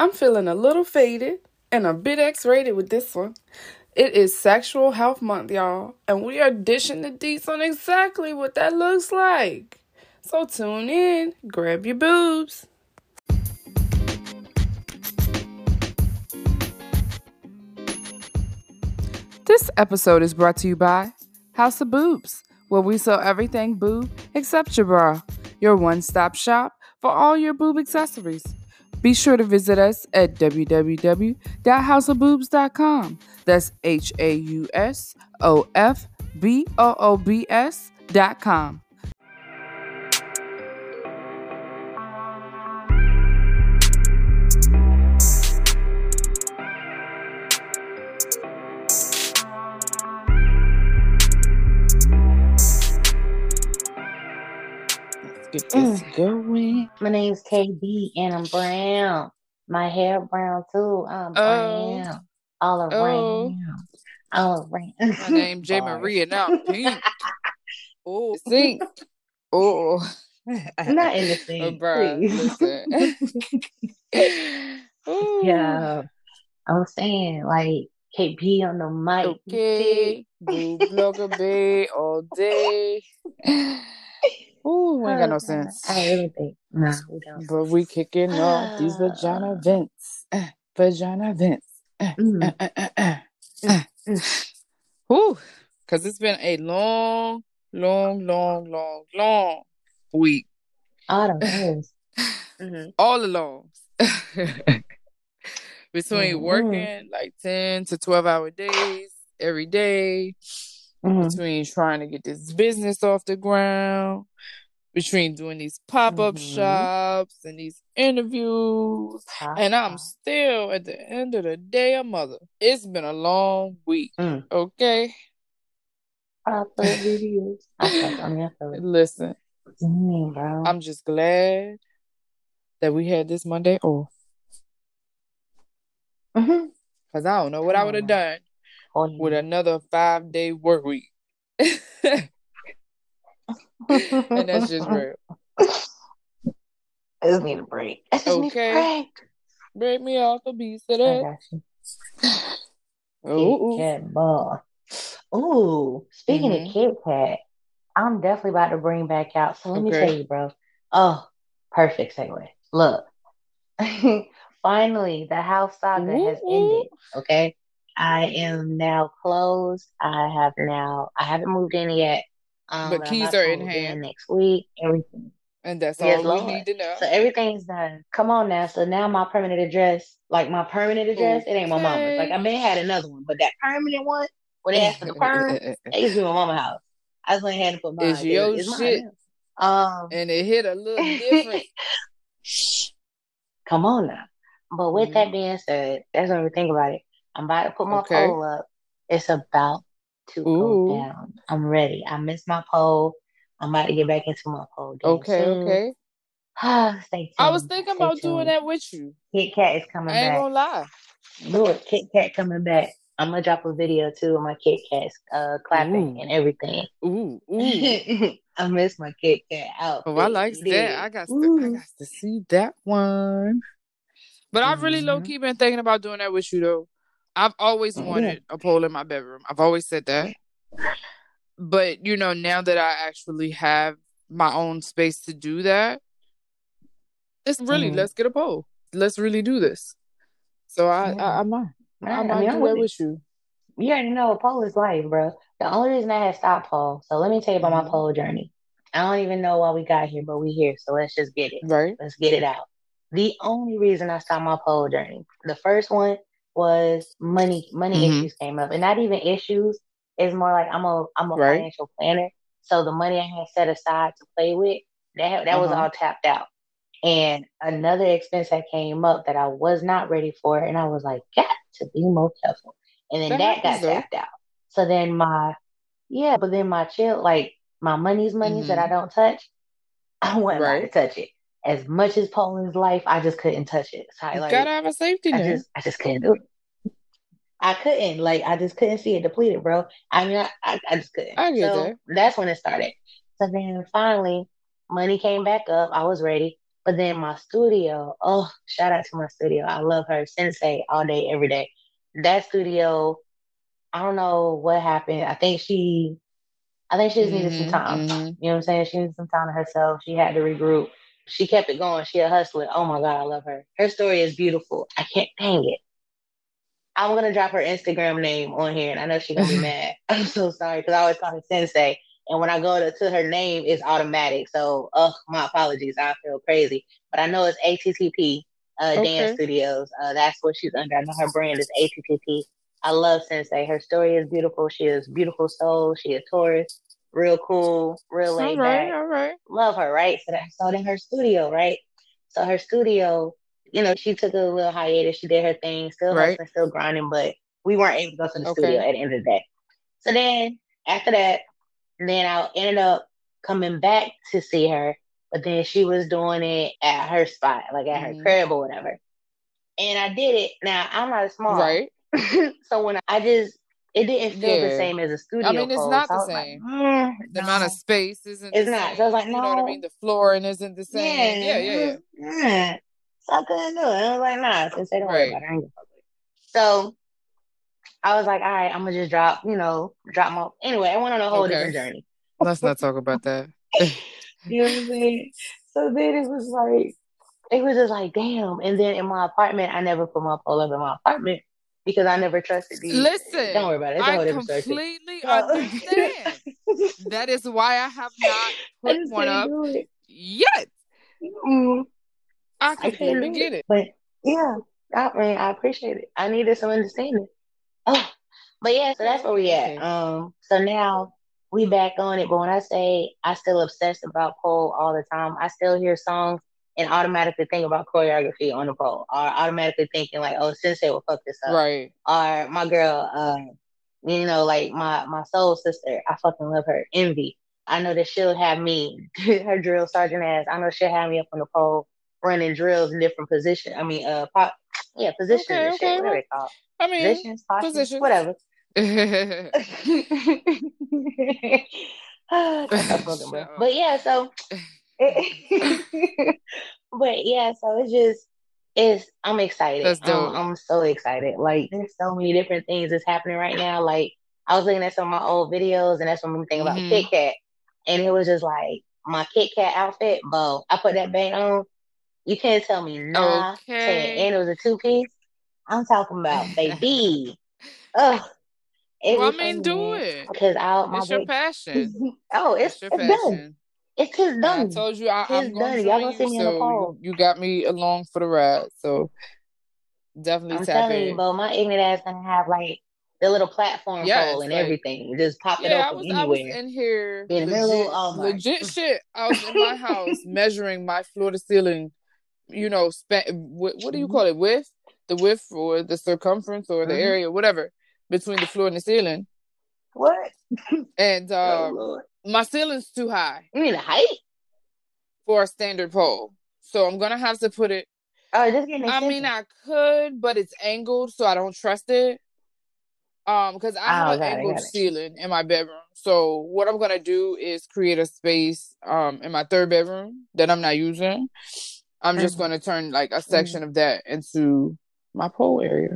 I'm feeling a little faded and a bit X-rated with this one. It is Sexual Health Month, y'all, and we are dishing the deets on exactly what that looks like. So tune in, grab your boobs. This episode is brought to you by House of Boobs, where we sell everything boob except your bra. Your one-stop shop for all your boob accessories. Be sure to visit us at www.houseofboobs.com. That's HAUSOFBOOBS.com. Get this going. My name's KB and I'm brown. My hair brown too. I'm brown. All around. All around. My name's J. Marie and I'm pink. Oh, sink. Oh. Not in the sink. Please. Yeah. I was saying, like, KB on the mic. Okay. Boob blogger bay all day. Ooh, we ain't got no sense. I really think. Nah, we don't. But we kicking off these vagina vents. Vagina vents. Ooh, because it's been a long week. All the All along. Between working like 10 to 12-hour days every day. Between trying to get this business off the ground, between doing these pop-up shops and these interviews, and I'm still at the end of the day a mother. It's been a long week, okay? Listen, I'm just glad that we had this Monday off. Because I don't know what I would have done with another 5-day work week. And that's just real. I just need a break. Okay. Break me off a piece of that. I got you. Kit Kat ball. Ooh, speaking of Kit Kat, I'm definitely about to bring back out. So let me tell you, bro. Oh, perfect segue. Look. Finally, the house saga has ended. Okay. I am now closed. I haven't moved in yet. But keys are in hand next week. Everything. And that's all we need to know. So everything's done. Come on now. So now my permanent address, it ain't my mama's. Like I may have had another one, but that permanent one, where they asked for the perm, it used to be my mama's house. I just went ahead and put mine. It's your shit. And it hit a little different. Come on now. But with that being said, that's when we think about it. I'm about to put my pole up. It's about to go down. I'm ready. I missed my pole. I'm about to get back into my pole. Okay. Stay tuned. I was thinking about doing that with you. Kit Kat is coming back. I ain't gonna lie. Do it. Kit Kat coming back. I'm gonna drop a video too of my Kit Kats clapping and everything. I miss my Kit Kat out. Oh, I like that. I got to see that one. But I've really low-key been thinking about doing that with you, though. I've always wanted a pole in my bedroom. I've always said that. But, now that I actually have my own space to do that, it's really, let's get a pole. Let's really do this. So I might do that with you. You already know a pole is life, bro. The only reason I had stopped pole, so let me tell you about my pole journey. I don't even know why we got here, but we here, so let's just get it. Right. Let's get it out. The only reason I stopped my pole journey, the first one was money issues came up. And not even issues. It's more like I'm a financial planner. So the money I had set aside to play with, that was all tapped out. And another expense that came up that I was not ready for, and I was like, got to be more careful. And then that got tapped out. So then my chill, like my money's that I don't touch, I wasn't about to touch it. As much as Poland's life, I just couldn't touch it. So you gotta have a safety net. I just couldn't do it. I couldn't. Like, I just couldn't see it depleted, bro. I mean, I just couldn't. I get that. That's when it started. So then finally, money came back up. I was ready. But then my studio, shout out to my studio. I love her. Sensei all day, every day. That studio, I don't know what happened. I think she just needed some time. You know what I'm saying? She needed some time to herself. She had to regroup. She kept it going. She a hustler. Oh my God, I love her. Her story is beautiful. I can't, dang it. I'm gonna drop her Instagram name on here, and I know she's gonna be mad. I'm so sorry because I always call her Sensei, and when I go to her name, it's automatic. So, my apologies. I feel crazy, but I know it's ATTP Dance Studios. That's what she's under. I know her brand is ATTP. I love Sensei. Her story is beautiful. She is beautiful soul. She is Taurus, real cool, real laid back. All right. Love her, right? So in her studio, right? So her studio, she took a little hiatus. She did her thing, still hustling, still grinding, but we weren't able to go to the studio at the end of the day. So then after that, then I ended up coming back to see her, but then she was doing it at her spot, like at her crib or whatever. And I did it. Now I'm not small. Right. So when it didn't feel the same as a studio. I mean, it's not the same. The amount of space isn't the same. So I was like, no. You know what I mean? The flooring isn't the same. Yeah. So I couldn't do it. I was like, nah, since they don't worry about it, I ain't gonna fuck with it. So I was like, all right, I'm gonna just drop my. Anyway, I went on a whole different journey. Let's not talk about that. You know what I'm saying? So then it was just like, damn. And then in my apartment, I never put my pole up in my apartment because I never trusted these. Listen, don't worry about it. It's a whole different story. Completely understand. That is why I have not put one up yet. I completely get it. But yeah, I appreciate it. I needed some understanding. Oh, but yeah, so that's where we at. So now we back on it. But when I say I still obsess about pole all the time, I still hear songs and automatically think about choreography on the pole, or automatically thinking like, oh, Sensei will fuck this up. Right. Or my girl, like my soul sister, I fucking love her, Envy. I know that she'll have me, her drill sergeant ass. I know she'll have me up on the pole running drills in different positions. I mean, positions and shit, whatever they call. I mean, positions, whatever. But yeah, so I'm excited. That's dope. I'm so excited. Like, there's so many different things that's happening right now. Like, I was looking at some of my old videos, and that's what made me think about Kit Kat. And it was just like my Kit Kat outfit, bro. I put that bang on. You can't tell me nah. And it was a 2-piece. I'm talking about baby. Well, I mean, do it. Because it's your passion. It's your passion. Done. It's his done. And I told you I'm going to join you, so you got me along for the ride. So definitely I'm tap in. telling you, bro, my ignorant ass gonna have like the little platform pole and everything. Just pop it open anywhere. I was in here legit shit. I was in my house measuring my floor to ceiling, what do you call it? Width? The width or the circumference or the area, whatever, between the floor and the ceiling. What? And my ceiling's too high. You mean the height? For a standard pole. So I'm gonna have to put it. Oh, just getting I mean, I could, but it's angled, so I don't trust it. Because I have an angled ceiling in my bedroom. So what I'm gonna do is create a space in my third bedroom that I'm not using. I'm just gonna turn like a section of that into my pole area.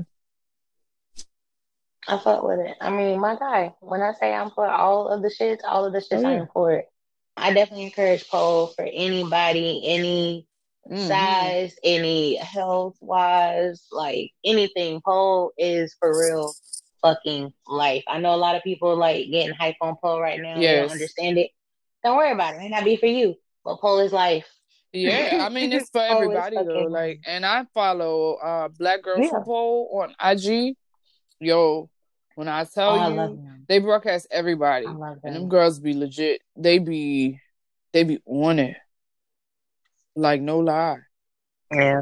I fuck with it. I mean, my guy, when I say I'm for all of the shits I'm for it. I definitely encourage pole for anybody, any size, any health-wise, like anything. Pole is for real fucking life. I know a lot of people like getting hype on pole right now. They don't understand it. Don't worry about it. It may not be for you, but pole is life. Yeah, I mean, it's for everybody though. Like, and I follow Black Girls Who Pole on IG. Yo, when I tell you, they broadcast everybody, and them girls be legit. They be on it. Like, no lie. Yeah.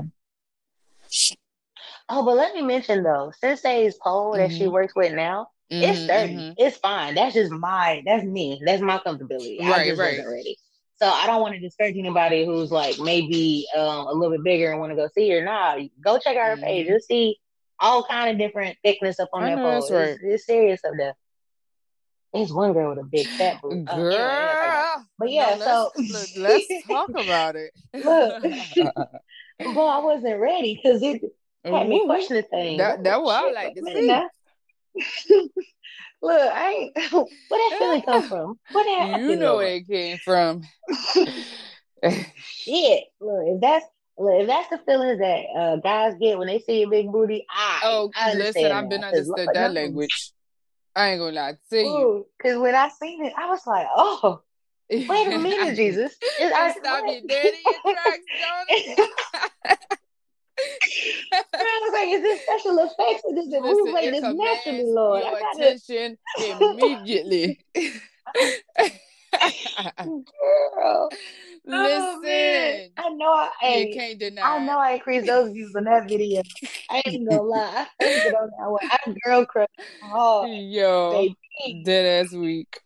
Oh, but let me mention though, Sensei's pole that she works with now, it's sturdy. It's fine. That's me. That's my comfortability. I just wasn't ready. So I don't want to discourage anybody who's like maybe a little bit bigger and want to go see her. Nah, go check out her page. You'll see all kind of different thickness up on that pole. It's serious up there. There's one girl with a big fat boob. Girl, But yeah, no, let's talk about it. Look, but I wasn't ready because it had me questioning things. That's what I like to see. Look, I ain't. Where that feeling come from? Where that you know where it came from? Shit. Look, if that's the feelings that guys get when they see a big booty, I listen, I've been understood that language. I ain't gonna lie to you. Because when I seen it, I was like, oh, wait a minute, Jesus. Stop you dead in your tracks, Johnny. I was like, is this special effects or does it move like this naturally, Lord? Your attention immediately. Girl. Listen. I know you can't deny. I know I increased those views on that video. I ain't gonna lie. I heard it on that one. I girl crush hard. Yo, dead ass week.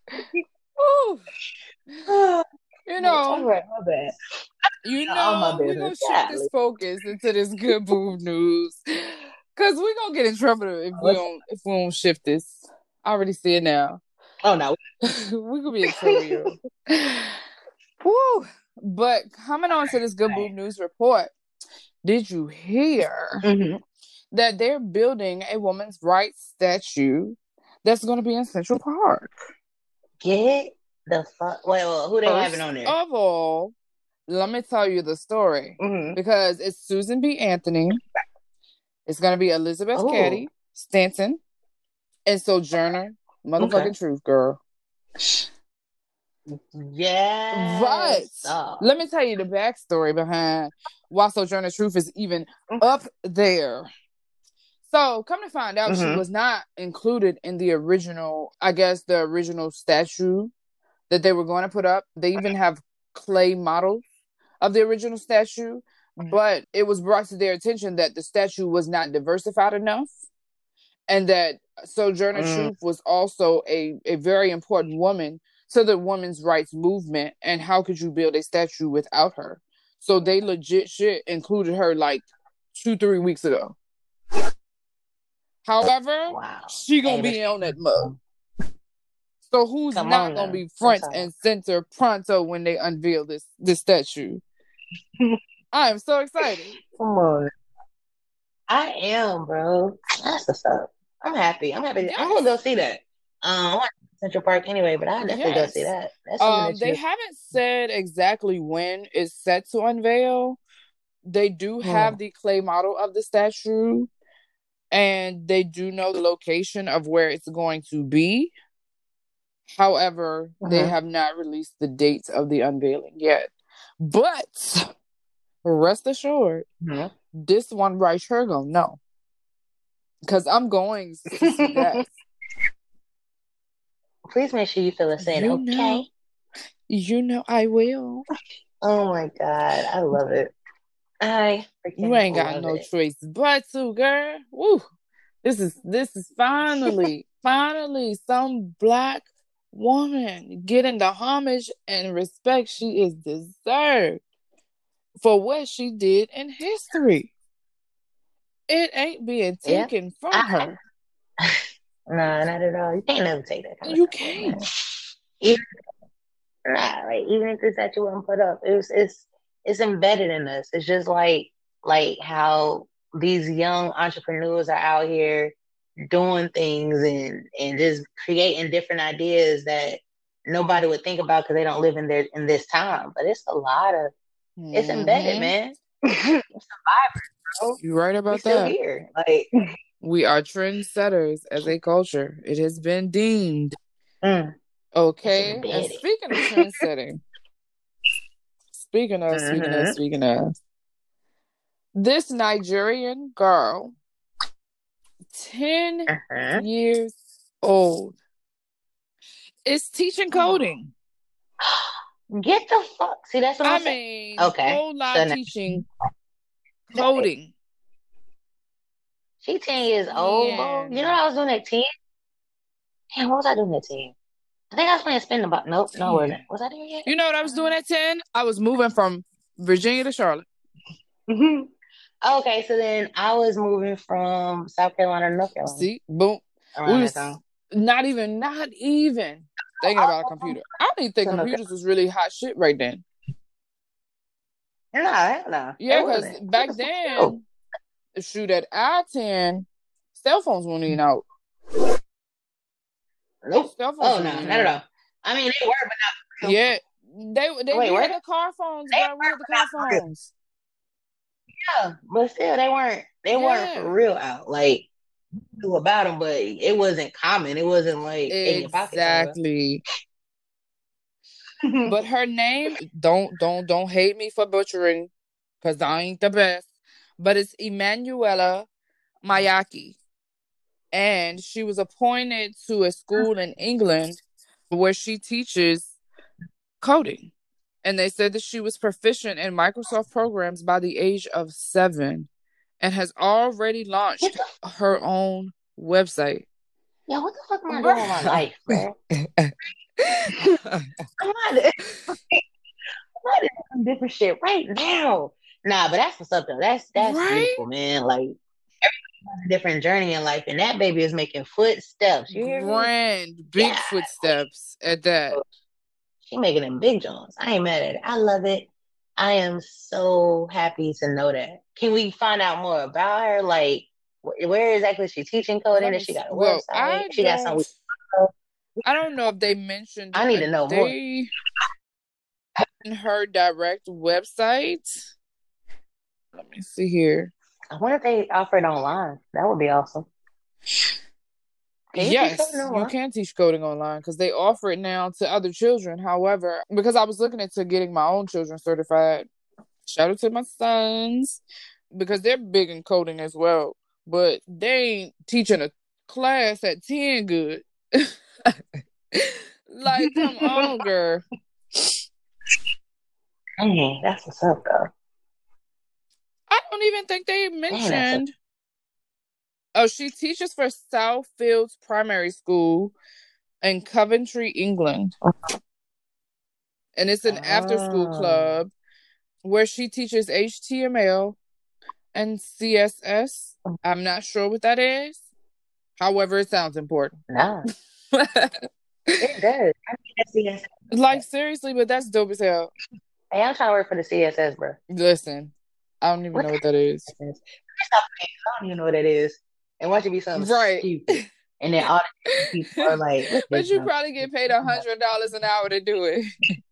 You know, all right, my bad. we're gonna shift this focus into this good boob news. Cause we're gonna get in trouble if we don't shift this. I already see it now. Oh no. We're gonna be in trouble. Woo! But coming on to this good boob news report, did you hear that they're building a women's rights statue that's gonna be in Central Park? Get the fuck. Well, who they having on there? First of all, let me tell you the story. Because it's Susan B. Anthony. It's going to be Elizabeth Cady Stanton and Sojourner motherfucking Truth, girl. Yeah. But let me tell you the backstory behind why Sojourner Truth is even up there. So, come to find out, she was not included in the original, the original statue that they were going to put up. They even have clay models of the original statue, but it was brought to their attention that the statue was not diversified enough and that Sojourner Truth was also a very important woman to the women's rights movement, and how could you build a statue without her? So they legit shit included her like 2-3 weeks ago. However, she gonna be on that mug. So who's not gonna be front and center pronto when they unveil this statue? I am so excited. Come on. I am, bro. That's what's up. I'm happy. Yes. I'm gonna go see that. I want Central Park anyway, but I definitely go see that. That's they haven't said exactly when it's set to unveil. They do have the clay model of the statue, and they do know the location of where it's going to be. However, they have not released the dates of the unveiling yet. But rest assured, this one right here gonna know. Because I'm going to see that. Please make sure you fill us in, okay? You know I will. Oh my God, I love it. You ain't got no choice but to, girl. Woo! This is finally some Black woman getting the homage and respect she is deserved for what she did in history. It ain't being taken from her. No, not at all. You can't never take that. You can't. Even if the statue wasn't put up, it's embedded in us. It's just like how these young entrepreneurs are out here doing things and just creating different ideas that nobody would think about because they don't live in this time. But it's a lot of it's embedded, man. Survivors, bro. You're right about that. Still here, we are trendsetters as a culture. It has been deemed. Okay. And speaking of trendsetting, speaking of, this Nigerian girl, 10 years old, is teaching coding. Get the fuck. See, that's what I mean. Okay. Whole lot teaching coding. She 10 years old, bro. You know what I was doing at 10? Damn, what was I doing at 10? I think I was playing spin about. Nope, no, wasn't. Was I there yet? You know what I was doing at 10? I was moving from Virginia to Charlotte. Okay, so then I was moving from South Carolina to North Carolina. See, boom. Not even. thinking about a computer. I don't even think computers was really hot shit right then. No. Yeah, because back then, shoot, at I-10, cell phones weren't even out. Nope. Cell phones not at all. I mean, they were, but not. Yeah, we had the car phones, bro. We had the car phones. Yeah, but still, they weren't for real out. Like, knew about them, but it wasn't common. It wasn't like exactly. But her name, don't hate me for butchering, because I ain't the best. But it's Emanuela Mayaki. And she was appointed to a school in England where she teaches coding. And they said that she was proficient in Microsoft programs by the age of 7 and has already launched her own website. Yeah, what the fuck am I doing with my life, bro? I'm not doing some different shit right now. Nah, but that's what's up though. That's beautiful, man. Like, everybody has a different journey in life, and that baby is making footsteps. You hear me? Big footsteps at that. She making them big Jones. I ain't mad at it. I love it. I am so happy to know that. Can we find out more about her? Like, where exactly is she teaching coding? Does she got a website? She got something. I don't know if they mentioned. I need to know more. Her direct website. Let me see here. I wonder if they offer it online. That would be awesome. Yes, you can teach coding online because they offer it now to other children. However, because I was looking into getting my own children certified, shout out to my sons, because they're big in coding as well, but they ain't teaching a class at 10 good. Like, come on, girl. Dang, that's what's up, though. I don't even think they mentioned. Oh, she teaches for Southfields Primary School in Coventry, England. And it's an after-school club where she teaches HTML and CSS. I'm not sure what that is. However, it sounds important. No. It does. I mean, that's CSS. Like, seriously, but that's dope as hell. Hey, I'm trying to work for the CSS, bro. Listen, I don't even know what that is. I don't even know what that is. And watch it be something stupid. And then all the people are like, but you probably get paid $100 an hour to do it.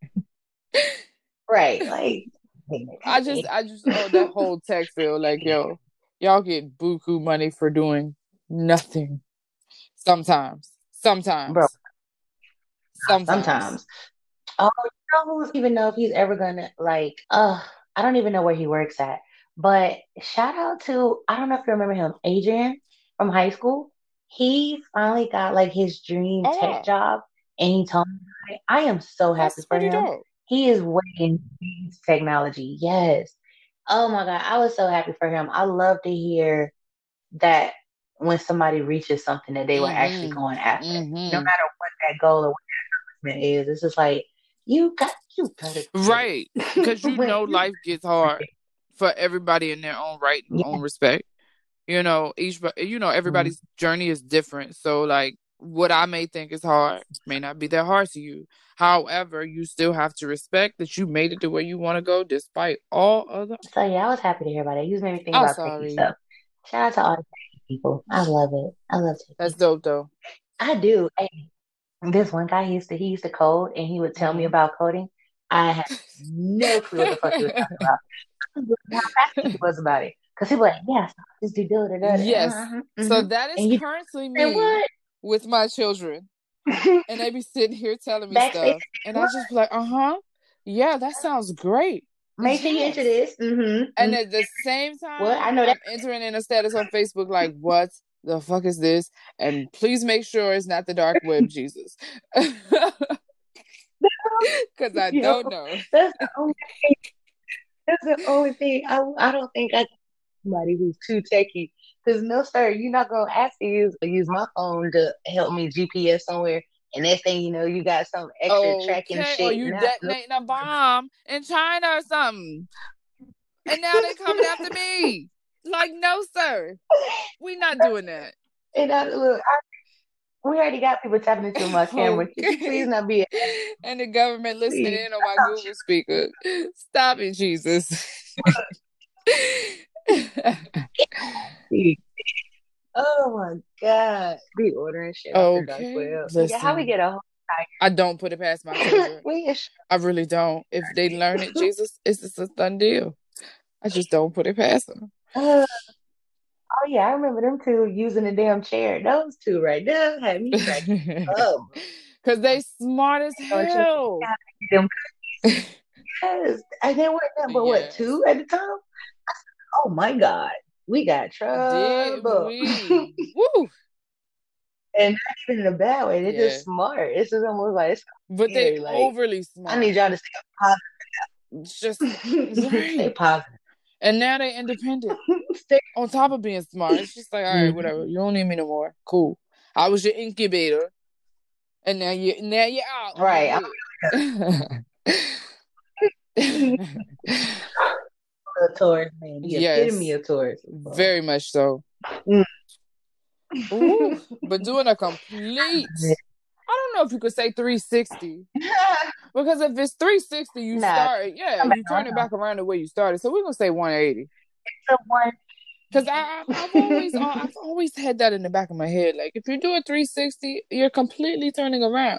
Right. Like, I just that whole tech field, like, yo, y'all get buku money for doing nothing. Sometimes. Bro. Sometimes. Oh, I don't even know if he's ever gonna, like, I don't even know where he works at. But shout out to, I don't know if you remember him, Adrian from high school. He finally got like his dream tech job, and he told me, I am so happy for him. Dope. He is way into technology. Yes. Oh my God. I was so happy for him. I love to hear that when somebody reaches something that they were actually going after, no matter what that goal or what that accomplishment is. It's just like, you got it. Right. Because life gets hard for everybody in their own right and own respect. Everybody's journey is different. So, like, what I may think is hard may not be that hard to you. However, you still have to respect that you made it to where you want to go despite all other. So, yeah, I was happy to hear about it. You made me think about techie stuff. Shout out to all the people. I love it. I love it. That's dope, though. I do. Hey, this one guy, he used to code, and he would tell me about coding. I had no clue what the fuck he was talking about. I don't know how passionate he was about it. Because he was like, yes, just do it. Yes. So that is currently me with my children. And they be sitting here telling me stuff. And I just be like, yeah, that sounds great. Make sure you enter this. And at the same time, I'm entering in a status on Facebook like, what the fuck is this? And please make sure it's not the dark web, Jesus. Because I don't know. That's the only thing. I don't think I somebody who's too techie. Because no, sir, you're not gonna ask to use my phone to help me GPS somewhere. And next thing you know, you got some extra tracking shit. Or you detonating a bomb in China or something. And now they coming after me. Like, no, sir. We not doing that. And We already got people tapping into my camera. Okay. Could you please not be? And the government listening in on my Google speaker. Stop it, Jesus. Oh my God. Be ordering shit after dark. Listen, how we get a whole tiger? I don't put it past my children. I really don't. If they learn it, Jesus, it's just a done deal. I just don't put it past them. Oh yeah, I remember them two using the damn chair. Those two right there had me cracking up. Cause they smart as hell. Yes, and they weren't number what 2 at the time. Oh my God, we got trouble. Woo. And not even in a bad way. They're just smart. It's just almost like, but they overly smart. I need y'all to stay positive. Just stay positive. And now they're independent. On top of being smart, it's just like, all right, whatever. You don't need me no more. Cool. I was your incubator, and now you're out. Right. A Taurus, man. The epitome of Taurus. Very much so. Ooh, but doing a complete, I don't know if you could say 360. Because if it's 360, you start, you turn it back around the way you started. So we're going to say 180. It's a one. Because I've always had that in the back of my head. Like, if you do a 360, you're completely turning around.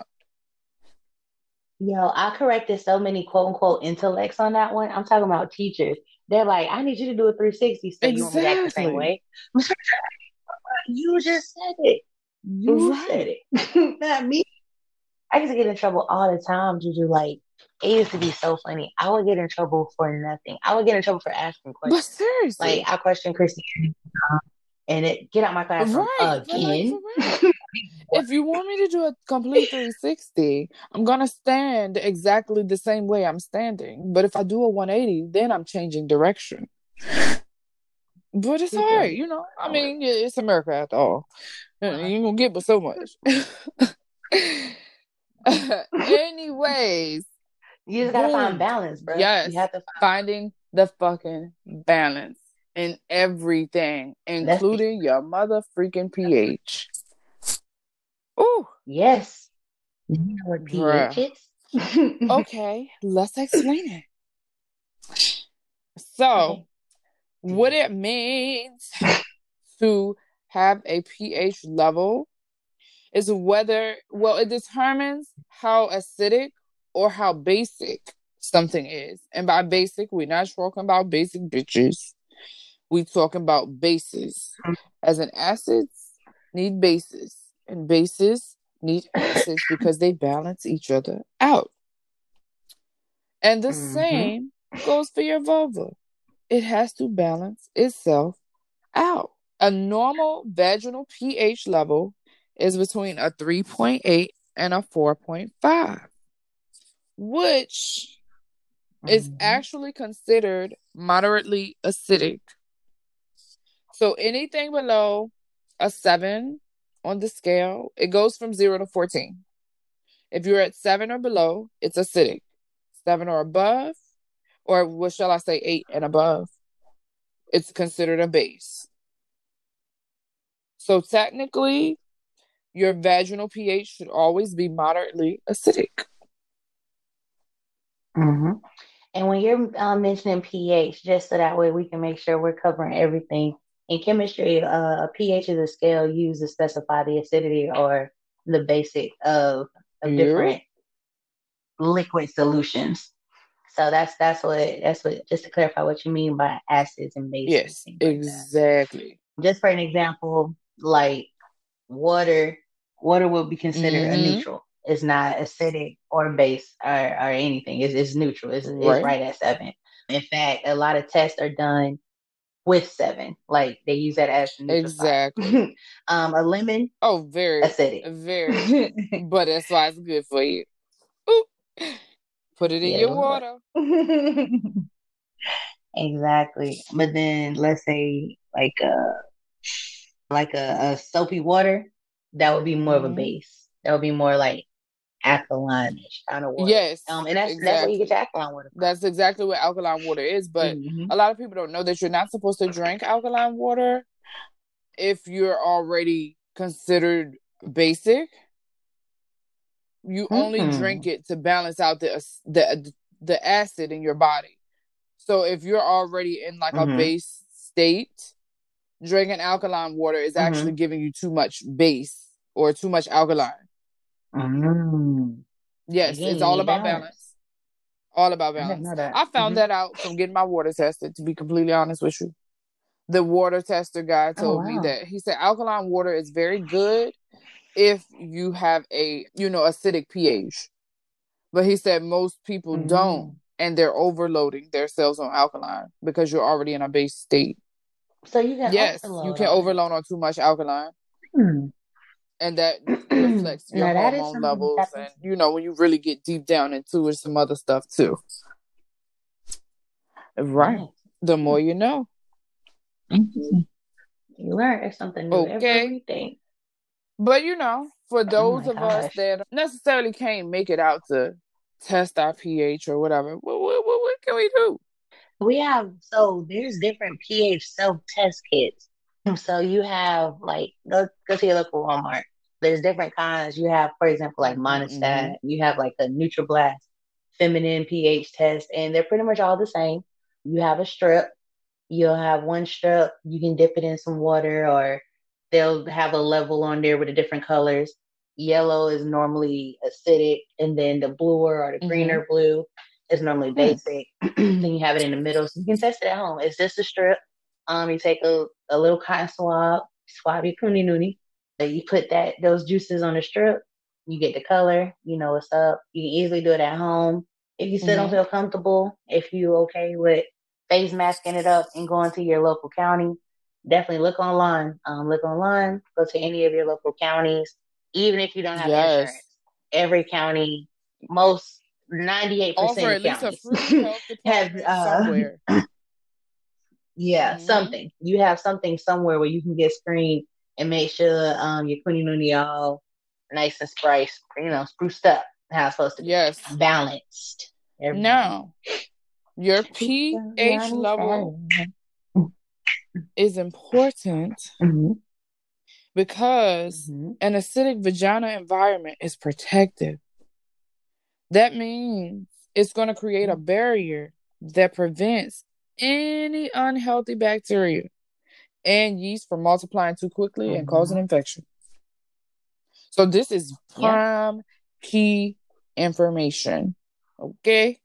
Yo, I corrected so many quote unquote intellects on that one. I'm talking about teachers. They're like, I need you to do a 360 so you won't act the same way. You just said it. You said it. Not me. I used to get in trouble all the time, Juju. Like, it used to be so funny. I would get in trouble for nothing. I would get in trouble for asking questions. But seriously. Like, I questioned Christianity and get out my classroom again. If you want me to do a complete 360, I'm going to stand exactly the same way I'm standing. But if I do a 180, then I'm changing direction. But it's all right, you know. I mean, it's America after all. You ain't going to get but so much. Anyways. You just got to find balance, bro. Yes. You have to finding the fucking balance in everything, including your mother freaking pH. Ooh. Yes. You know what pH is? Okay, let's explain it. So, what it means to have a pH level is it determines how acidic or how basic something is. And by basic, we're not talking about basic bitches. We're talking about bases. As in acids need bases, and bases need acids because they balance each other out. And the same goes for your vulva. It has to balance itself out. A normal vaginal pH level is between a 3.8 and a 4.5, which is actually considered moderately acidic. So anything below a 7 on the scale, it goes from 0 to 14. If you're at 7 or below, it's acidic. 7 or above, or what shall I say, 8 and above, it's considered a base. So technically, your vaginal pH should always be moderately acidic. And when you're mentioning pH, just so that way we can make sure we're covering everything. In chemistry, a pH is a scale used to specify the acidity or the basic of different liquid solutions. So that's what just to clarify what you mean by acids and bases. Yes, exactly. Just for an example, like water will be considered a neutral. It's not acidic or base or anything. It's neutral. It's right at 7. In fact, a lot of tests are done with 7. Like they use that as neutral. Exactly. A lemon. Oh, very acidic. Very. But that's why it's good for you. Ooh. Put it in your water. Exactly. But then let's say like a soapy water, that would be more of a base. That would be more like alkaline-ish kind of water. Yes. And that's where you get your alkaline water from. That's exactly what alkaline water is. But a lot of people don't know that you're not supposed to drink alkaline water if you're already considered basic. You only drink it to balance out the acid in your body. So if you're already in like a base state, drinking alkaline water is actually giving you too much base or too much alkaline. Yes, it's all about balance. All about balance. I found that out from getting my water tested, to be completely honest with you. The water tester guy told me that. He said alkaline water is very good if you have a, acidic pH. But he said most people don't, and they're overloading their cells on alkaline because you're already in a base state. So you can you can overload on too much alkaline. And that reflects your hormone levels. And, when you really get deep down into it, some other stuff too. Right. The more you know. You learn something new every day. But, for those of us that necessarily can't make it out to test our pH or whatever, what can we do? There's different pH self-test kits. So you have, like, go to your local Walmart. There's different kinds. You have, for example, like Monistat. You have, like, a NutriBlast feminine pH test, and they're pretty much all the same. You have a strip. You'll have one strip. You can dip it in some water, or they'll have a level on there with the different colors. Yellow is normally acidic, and then the bluer or the greener blue is normally basic. Then you have it in the middle, so you can test it at home. It's just a strip. You take a little cotton swab your koonie noonie. You put those juices on the strip. You get the color. You know what's up. You can easily do it at home. If you still don't feel comfortable, if you okay with face masking it up and going to your local county, definitely look online. Go to any of your local counties. Even if you don't have insurance, every county, most 98% offer of at counties least a free health department somewhere. Something. You have something somewhere where you can get screened and make sure your koonie noonie all nice and spruced up how it's supposed to be. Yes. Balanced. Now, your pH level is important because an acidic vagina environment is protective. That means it's going to create a barrier that prevents any unhealthy bacteria and yeast from multiplying too quickly and causing infection. So this is prime key information. Okay?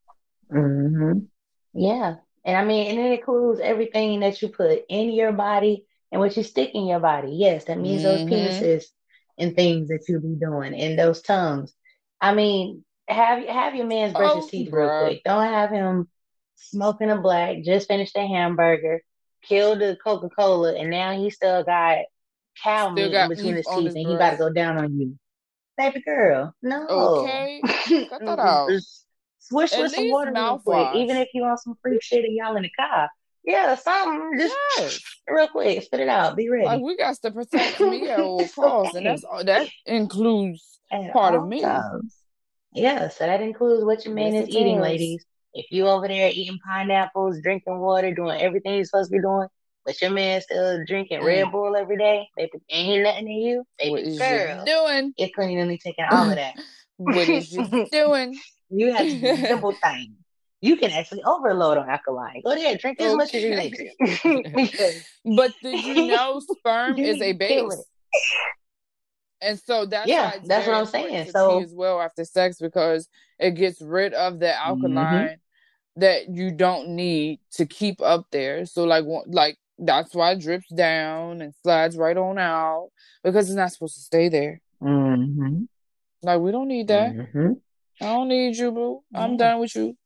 Yeah. And and it includes everything that you put in your body and what you stick in your body. Yes, that means those penises and things that you'll be doing and those tongues. Have your man brush his teeth real quick. Don't have him smoking a black, just finished a hamburger, killed the Coca-Cola, and now he still got cow meat in between his teeth, and he about to go down on you. Baby girl, no. Okay. Cut that out. Swish with some water real quick. Even if you want some free shit and y'all in the car. Yeah, something. Just real quick. Spit it out. Be ready. Like, we got to protect me at all costs. And that includes part of me. Yeah, so that includes what your man is eating, ladies. If you over there eating pineapples, drinking water, doing everything you're supposed to be doing, but your man still drinking Red Bull every day, baby, ain't he nothing to you? Baby what is girl, you doing? You're cleanly taking all of that. What is you doing? You have to do double time. You can actually overload on alkaline. Go ahead, drink as much as you need to. But did you know sperm is a base? And so that's why it's that's what I'm saying. So as well after sex, because it gets rid of the alkaline that you don't need to keep up there. So like that's why it drips down and slides right on out, because it's not supposed to stay there. Like, we don't need that. I don't need you, boo. I'm done with you.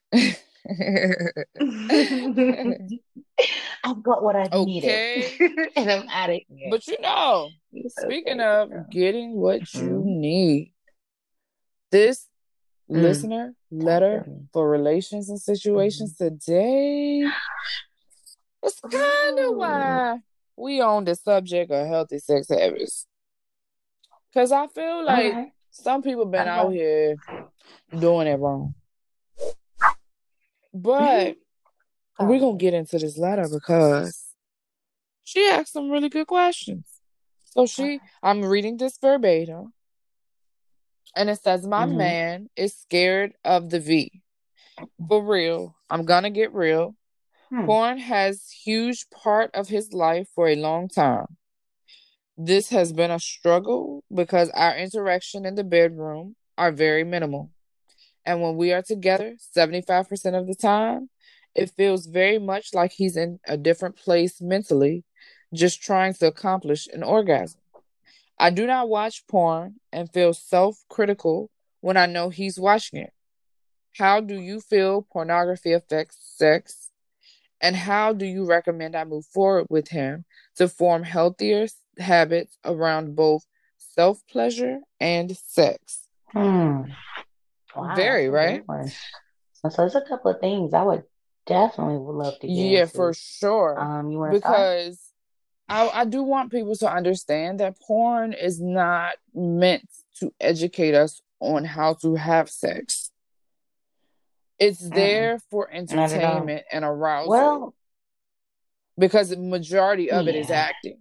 I've got what I needed. And I'm out of here. But speaking of getting what you need, this listener letter for relations and situations today is kind of why we on the subject of healthy sex habits. Because I feel like some people been out here doing it wrong. But we're going to get into this letter because she asked some really good questions. So I'm reading this verbatim, and it says, my Mm-hmm. man is scared of the V. For real, I'm gonna get real. Porn has huge part of his life for a long time. This has been a struggle because our interaction in the bedroom are very minimal. And when we are together, 75% of the time, it feels very much like he's in a different place mentally, just trying to accomplish an orgasm. I do not watch porn and feel self critical when I know he's watching it. How do you feel pornography affects sex? And how do you recommend I move forward with him to form healthier habits around both self pleasure and sex? Wow, Very, right? So there's a couple of things I would definitely love to get into. For sure. You want to because I do want people to understand that porn is not meant to educate us on how to have sex. It's there for entertainment and arousal. Well, because the majority of it is acting.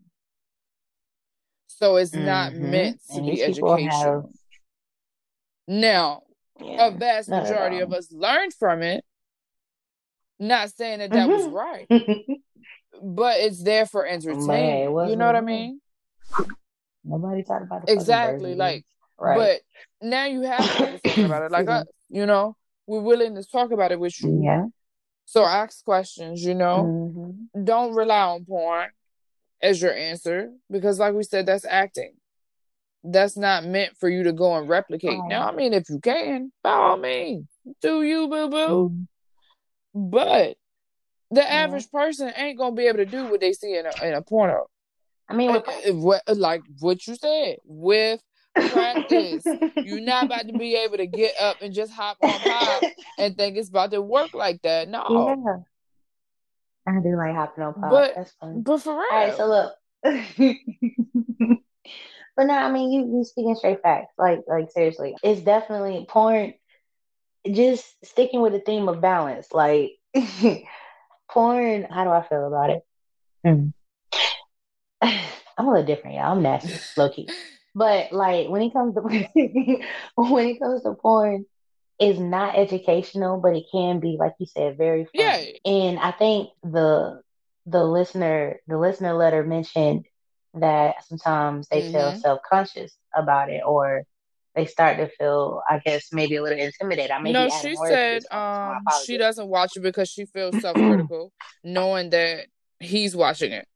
So it's not meant to be educational. Now, a vast majority of us learned from it. Not saying that was right. But it's there for entertainment. You know what I mean? Nobody talked about the exactly. Like, right. But now you have people talking about it. Like us, you know, we're willing to talk about it with you. Yeah. So ask questions, you know. Don't rely on porn as your answer, because like we said, that's acting. That's not meant for you to go and replicate. Now, I mean, if you can, by all means, do you, boo-boo. But the average person ain't gonna be able to do what they see in a porno. I mean, like what you said, with practice, you're not about to be able to get up and just hop on pop and think it's about to work like that. No. Yeah. I do like hopping on pop. But that's fun. But for real. All right, so look. But no, I mean, you speaking straight facts. Like seriously, it's definitely porn. Just sticking with the theme of balance. Like porn. How do I feel about it? I'm a little different, y'all. I'm nasty, low key. But like when it comes to porn, it's not educational, but it can be, like you said, very fun. Yeah. And I think the listener letter mentioned that sometimes they feel self-conscious about it, or they start to feel, I guess, maybe a little intimidated. No, she said she doesn't watch it because she feels self-critical knowing that he's watching it.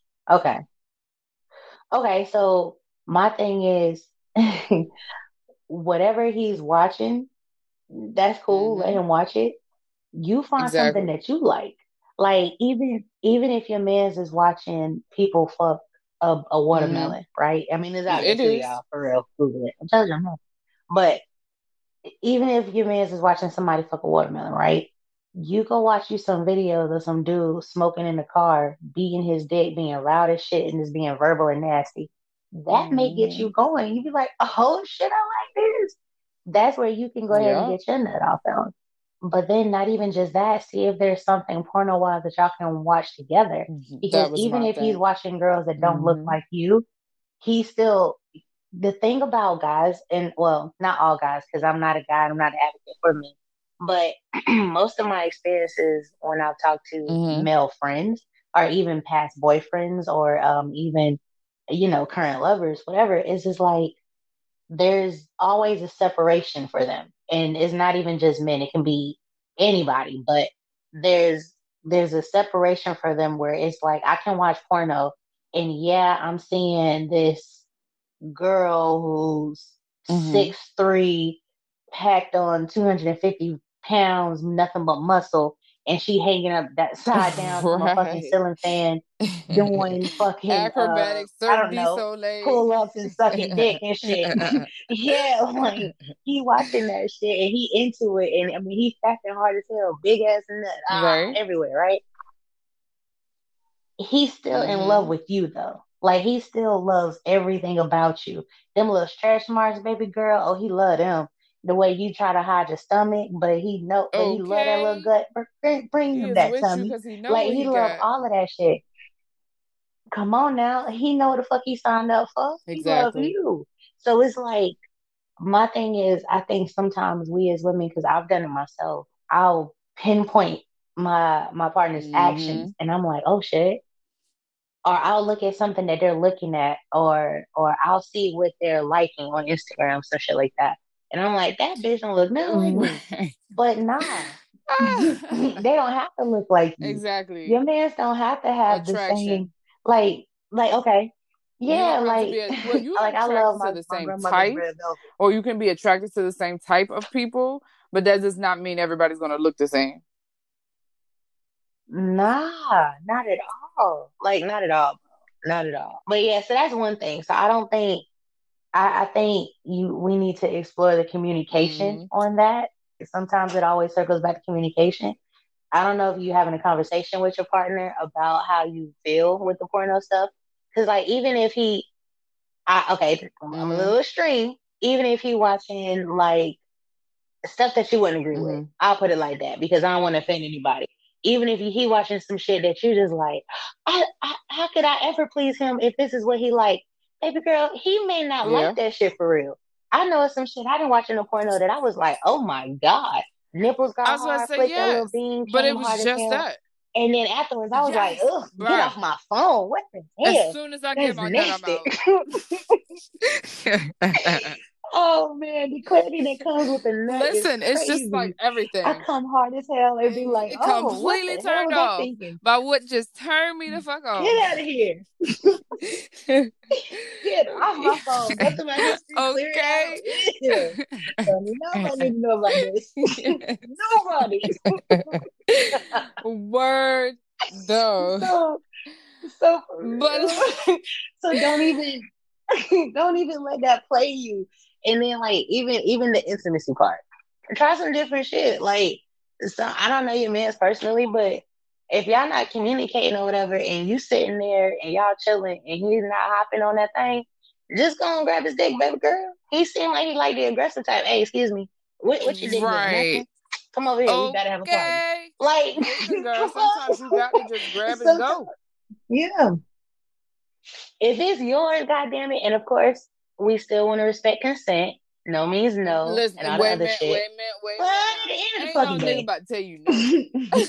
Okay, so my thing is whatever he's watching, that's cool. Let him watch it. You find something that you like. Like even if your man's is watching people fuck a watermelon, right? I mean, it's out there too, y'all. For real, Google it. I'm telling you, but even if your man's is watching somebody fuck a watermelon, right? You go watch you some videos of some dude smoking in the car, beating his dick, being loud as shit, and just being verbal and nasty. That may get you going. You be like, oh shit, I like this. That's where you can go ahead and get your nut off on. But then not even just that, see if there's something porno-wise that y'all can watch together. Because even if he's watching girls that don't look like you, he's still, the thing about guys, and well, not all guys, because I'm not a guy, I'm not an advocate for me, but most of my experiences when I've talked to male friends, or even past boyfriends, or even, you know, current lovers, whatever, is just like, there's always a separation for them. And it's not even just men, it can be anybody, but there's a separation for them where it's like, I can watch porno and yeah, I'm seeing this girl who's 6'3", packed on 250 pounds, nothing but muscle, and she hanging up that side down from a fucking ceiling fan, doing fucking acrobatic, I don't know, pull ups and sucking dick and shit. Yeah, like he watching that shit and he into it, and I mean he's acting hard as hell, big ass nut everywhere, right? He's still in love with you though. Like he still loves everything about you. Them little stretch marks, baby girl. Oh, he love them. The way you try to hide your stomach, but he know, but he love that little gut. Bring him that tummy. Like he love all of that shit. come on now. He know what the fuck he signed up for. He love you. So it's like, my thing is, I think sometimes we as women, because I've done it myself, I'll pinpoint my partner's actions, and I'm like, oh shit. Or I'll look at something that they're looking at, or I'll see what they're liking on Instagram, some shit like that. And I'm like, that bitch don't look nothing like me. But nah. They don't have to look like you. Exactly. Your mans don't have to have the same, like okay. Yeah, like you like I love my, to the my same grandmother's type, red velvet. or you can be attracted to the same type of people, but that does not mean everybody's gonna look the same. Nah, not at all. Like not at all. Not at all. But yeah, so that's one thing. So I don't think I think we need to explore the communication on that. Sometimes it always circles back to communication. I don't know if you having a conversation with your partner about how you feel with the porno stuff. Because like even if I'm a little extreme. Even if he watching like stuff that you wouldn't agree with, I'll put it like that because I don't want to offend anybody. Even if he watching some shit that you just like, how could I ever please him if this is what he like? Baby girl, he may not like that shit for real. I know it's some shit I didn't watch in a porno that I was like, oh my God. Nipples got hard, flicked that little bean, but it was just that. And then afterwards, I was like, ugh, get off my phone. What the hell? As soon as I get my gun, I'm out. Oh man, the clarity that comes with the nut. Listen, it's just like everything. I come hard as hell and be like, oh, completely what the turned off by what just turned me the fuck off. Get out of here. Get off my phone. Go to my history. Okay. Clear it out. Nobody need to know about this. Nobody. Word though. So don't even let that play you. And then like even the intimacy part. Try some different shit. Like I don't know your man's personally, but if y'all not communicating or whatever and you sitting there and y'all chilling and he's not hopping on that thing, just go and grab his dick, baby girl. He seemed like he like the aggressive type. Hey, excuse me. What you dick doing? Come over here. We gotta have a party. Like listen, girl, sometimes you got to just grab and go. Yeah. If it's yours, goddamn it, and of course we still want to respect consent. No means no. Listen, and all wait the other shit. Wait a minute. I ain't no nigga about to tell you no.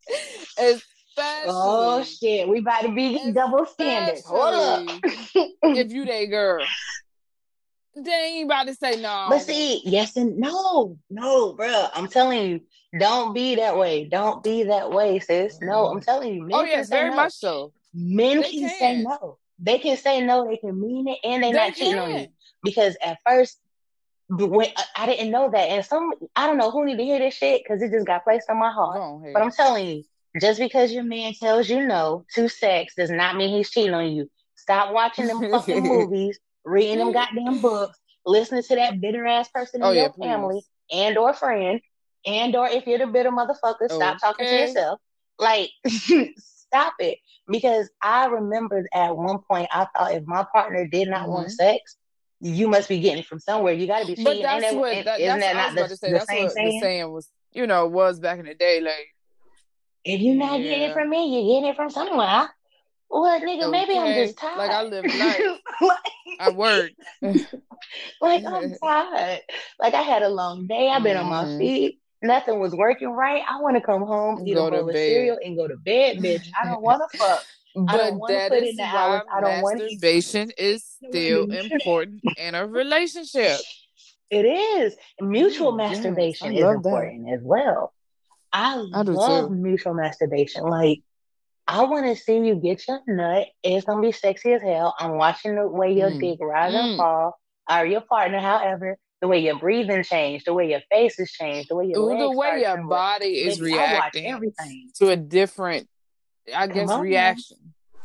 Oh shit, we about to be double standards. Hold up. If you that girl, they ain't about to say no. But see, yes and no, bro. I'm telling you, don't be that way. Don't be that way, sis. No, I'm telling you. Men yes, very much so. Men can say no. They can say no. They can mean it, and they not cheating on you. Because at first, when I didn't know that, and I don't know who need to hear this shit because it just got placed on my heart. But I'm telling you, just because your man tells you no to sex does not mean he's cheating on you. Stop watching them fucking movies, reading them goddamn books, listening to that bitter ass person in your family and or friend, and or if you're the bitter motherfucker, stop talking to yourself. Like, stop it. Because I remembered at one point, I thought if my partner did not want sex, you must be getting it from somewhere. You got to be cheating. But that's isn't that not the same the saying was, was back in the day. Like, if you're not getting it from me, you're getting it from somewhere. Well, nigga, maybe I'm just tired. Like I live life. I work. Like I'm tired. Like I had a long day. I've been on my feet. Nothing was working right. I want to come home, eat a bowl of cereal, and go to bed, bitch. I don't want to fuck. I don't want to put in the hours. I don't want to. Masturbation is still important in a relationship. It is. Mutual masturbation is important as well. I love mutual masturbation. Like, I want to see you get your nut. It's going to be sexy as hell. I'm watching the way your dick rise and fall, or your partner, however, the way your breathing changed, the way your face is changed, the way your legs the way your body is reacting everything to a different, reaction.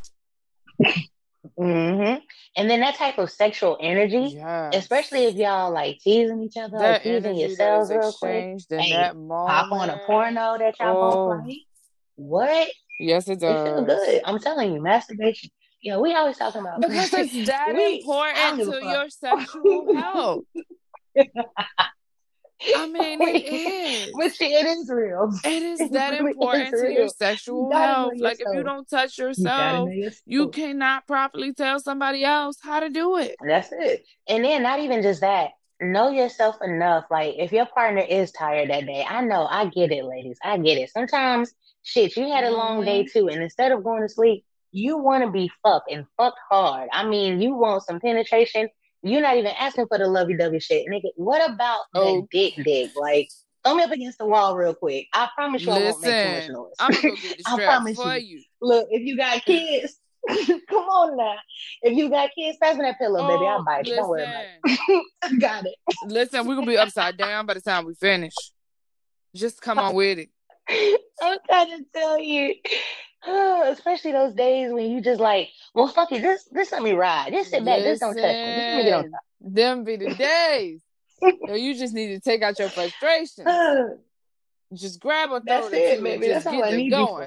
And then that type of sexual energy, especially if y'all like teasing each other, like teasing yourselves real quick, pop on a porno that y'all both like. What? Yes, it does. It feels good. I'm telling you, masturbation. You know, we always talking about because it's that important to your sexual health. I mean, it is. But see, it is real. It is that really important to your sexual health. Like, if you don't touch yourself, you cannot properly tell somebody else how to do it. That's it. And then not even just that. Know yourself enough. Like, if your partner is tired that day, I get it, ladies. I get it. Sometimes, shit, you had a long day too, and instead of going to sleep, you want to be fucked and fucked hard. I mean, you want some penetration. You're not even asking for the lovey-dovey shit. Nigga, what about that dick? Like, throw me up against the wall real quick. I promise you I won't make too much noise. I'm going to go get the strap for you. Look, if you got kids, come on now. If you got kids, pass me that pillow, baby. I'll bite you. Don't worry about it. I got it. Listen, we're going to be upside down by the time we finish. Just come on with it. I'm trying to tell you. Especially those days when you just like, well, fuck it, just let me ride. Just sit back. Just don't touch me. Just let me get on top. Them be the days. So you just need to take out your frustration. Just grab a throat. That's it, baby. That's all I need going.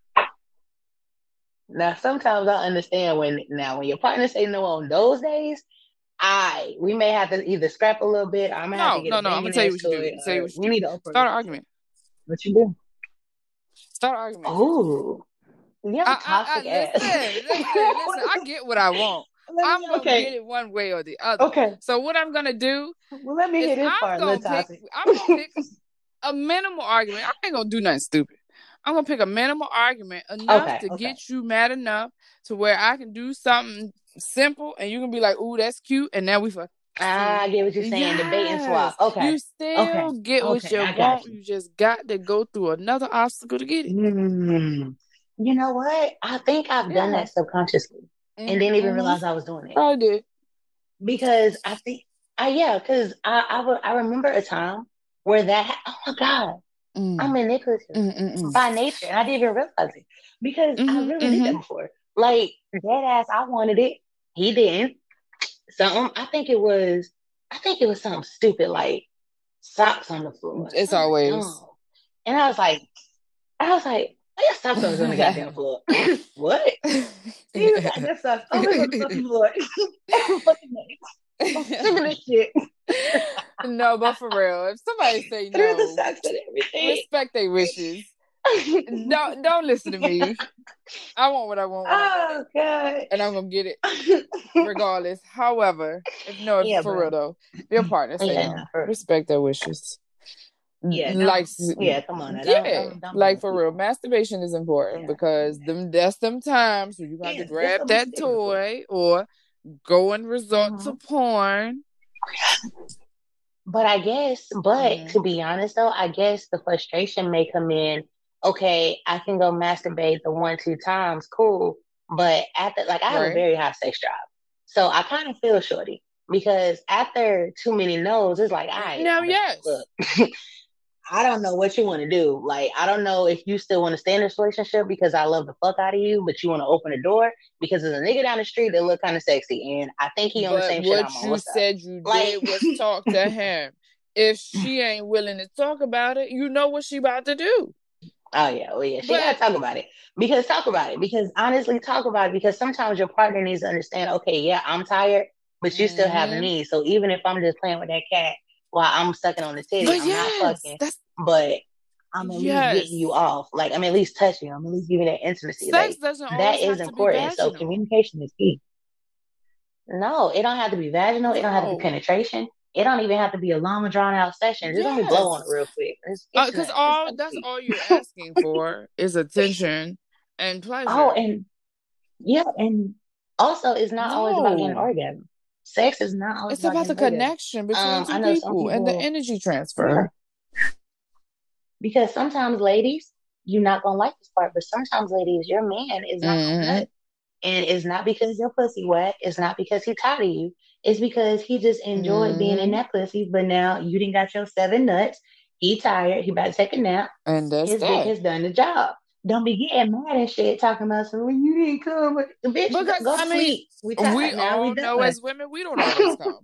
Now, sometimes I understand when your partner say no on those days, we may have to either scrap a little bit. I'm gonna have to get I'm gonna tell you what you do. We need to start an argument. What you do? Start an argument. Oh. You have a toxic ass. Listen, I get what I want. I'm going to get it one way or the other. Okay. So what I'm going to do let me hear this part. I'm going to pick a minimal argument. I ain't going to do nothing stupid. I'm going to pick a minimal argument enough to get you mad enough to where I can do something simple and you can be like, ooh, that's cute. And now we fuck. I get what you're saying. Yes. Debate and swap. Okay. You still get what you want. You just got to go through another obstacle to get it. You know what? I think I've done that subconsciously and didn't even realize I was doing it. I did. Because I think, because I remember a time where that, oh my God, I'm manipulative by nature. And I didn't even realize it because I really did that before. Like, dead ass, I wanted it. He didn't. So I think it was something stupid like socks on the floor. It's always. Dumb. And I was like, I got socks on the goddamn floor. What? You got that socks on the fucking floor. Every fucking day. Shit. No, but for real, if somebody say no, the socks and everything. Respect their wishes. Don't listen to me. I want what I want. Oh God! And I'm gonna get it regardless. However, for real though, if your partner say no, respect their wishes. Yeah, come on. Don't for real, masturbation is important because that's them times when you got to grab that toy or go and resort to porn. But to be honest though, I guess the frustration may come in. Okay, I can go masturbate the 1-2 times, cool. But after, I have a very high sex drive, so I kind of feel shorty because after too many no's, it's like, look, I don't know what you want to do. Like, I don't know if you still want to stay in this relationship because I love the fuck out of you, but you want to open the door because there's a nigga down the street that look kind of sexy, and I think he on the same shit I'm on. What you said you did was talk to him. If she ain't willing to talk about it, you know what she about to do. Oh yeah, she gotta talk about it. Because honestly, talk about it because sometimes your partner needs to understand. Okay, yeah, I'm tired, but you still have needs. So even if I'm just playing with that cat while I'm sucking on the titty, I'm not fucking. But I'm at least getting you off. Like, I'm at least touching you. I'm at least giving that intimacy. Sex doesn't always have to important. Be vaginal. So communication is key. No, it don't have to be vaginal. It don't have to be penetration. It don't even have to be a long drawn out session. Just let me blow on it real quick. Because that's all you're asking for is attention and pleasure. Oh, and also it's not always about getting an orgasm. Sex is not always it's about the connection between two people and the energy transfer. Yeah. Because sometimes, ladies, you're not gonna like this part, but sometimes, ladies, your man is not nut. And it's not because your pussy wet. It's not because he tired of you. It's because he just enjoyed being in that pussy. But now you didn't got your 7 nuts. He tired. He about to take a nap. And that's his dick has done the job. Don't be getting mad and shit talking about something. You didn't come. Bitch, because, go sleep. We all know as women, we don't always come.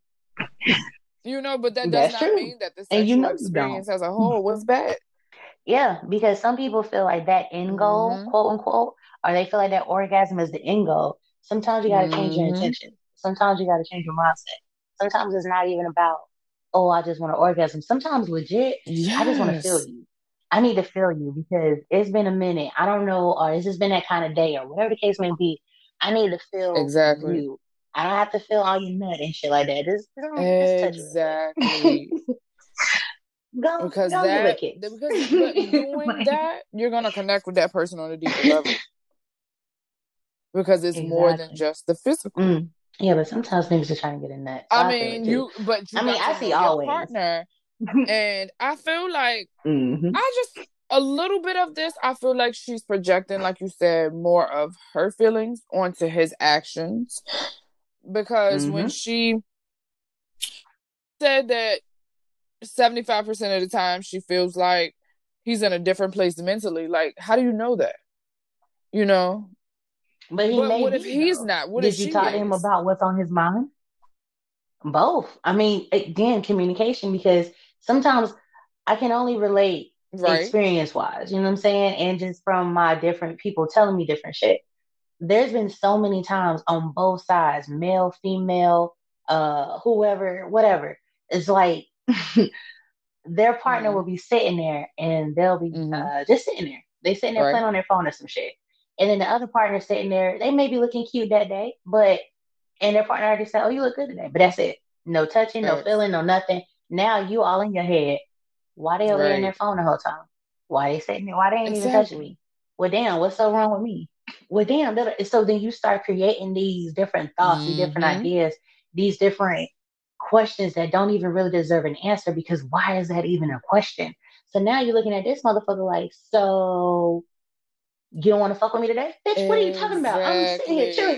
But that does not mean that the sexual experience as a whole was bad. Yeah, because some people feel like that end goal, quote unquote, or they feel like that orgasm is the end goal. Sometimes you got to change your intention. Sometimes you got to change your mindset. Sometimes it's not even about oh, I just want to orgasm. Sometimes legit, yes. I just want to feel you. I need to feel you because it's been a minute. I don't know, or it's just been that kind of day, or whatever the case may be. I need to feel you. I don't have to feel all your nut and shit like that. Just exactly. Because doing that, you're gonna connect with that person on a deeper level. Because it's more than just the physical. Yeah, but sometimes niggas are trying to get a nut. So I see always. Partner, and I feel like a little bit of this, I feel like she's projecting, like you said, more of her feelings onto his actions. Because when she said that 75% of the time she feels like he's in a different place mentally, like, how do you know that? You know? But what if he's not? What did you talk to him about what's on his mind? Both. I mean, again, communication, because sometimes I can only relate experience-wise, you know what I'm saying? And just from my different people telling me different shit. There's been so many times on both sides, male, female, whoever, whatever. It's like their partner will be sitting there and they'll be just sitting there. They sitting there playing on their phone or some shit. And then the other partner sitting there, they may be looking cute that day, and their partner already said, oh, you look good today. But that's it. No touching, no feeling, no nothing. Now you all in your head. Why they over there in their phone the whole time? Why they sitting there? Why they ain't even touching me? Well, damn, what's so wrong with me? Well, damn. So then you start creating these different thoughts, these different ideas, these different questions that don't even really deserve an answer, because why is that even a question? So now you're looking at this motherfucker like, so you don't want to fuck with me today? Bitch, what are you talking about? I'm sitting here chilling.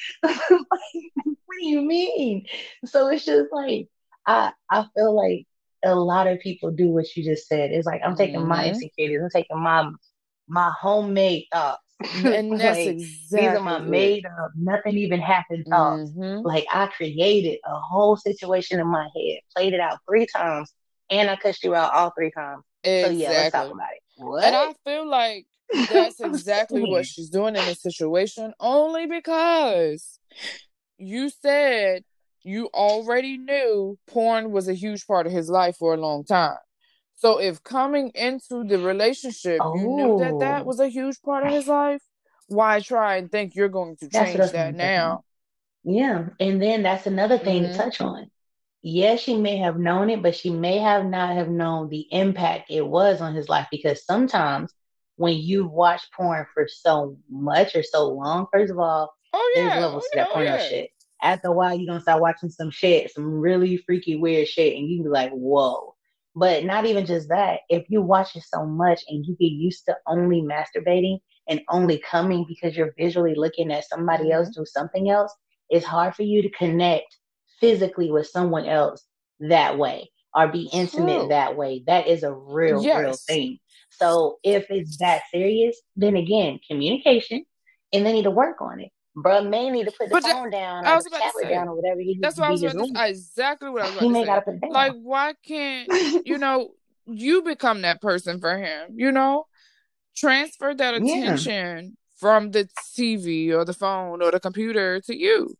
What do you mean? So it's just like, I feel like a lot of people do what you just said. It's like, I'm taking my insecurities, I'm taking my homemade thoughts. And that's like, these are my made up, nothing even happened thoughts. Like, I created a whole situation in my head, played it out 3 times, and I cussed you out all 3 times. So yeah, let's talk about it. What? And I feel like that's exactly what she's doing in this situation, only because you said you already knew porn was a huge part of his life for a long time. So if coming into the relationship, you knew that was a huge part of his life, why try and think you're going to change that now? Yeah. And then that's another thing to touch on. Yes, she may have known it, but she may have not have known the impact it was on his life, because sometimes when you watch porn for so much or so long, first of all, there's levels to that porno shit. After a while, you're going to start watching some really freaky, weird shit, and you can be like, whoa. But not even just that. If you watch it so much and you get used to only masturbating and only coming because you're visually looking at somebody else do something else, it's hard for you to connect physically with someone else that way or be intimate that way. That is a real thing. So if it's that serious, then again, communication, and they need to work on it. Bro may need to put the phone down or the tablet down or whatever he needs to be. Exactly what I was about to say. Gotta put it down. Like, why can't, you become that person for him, transfer that attention from the TV or the phone or the computer to you,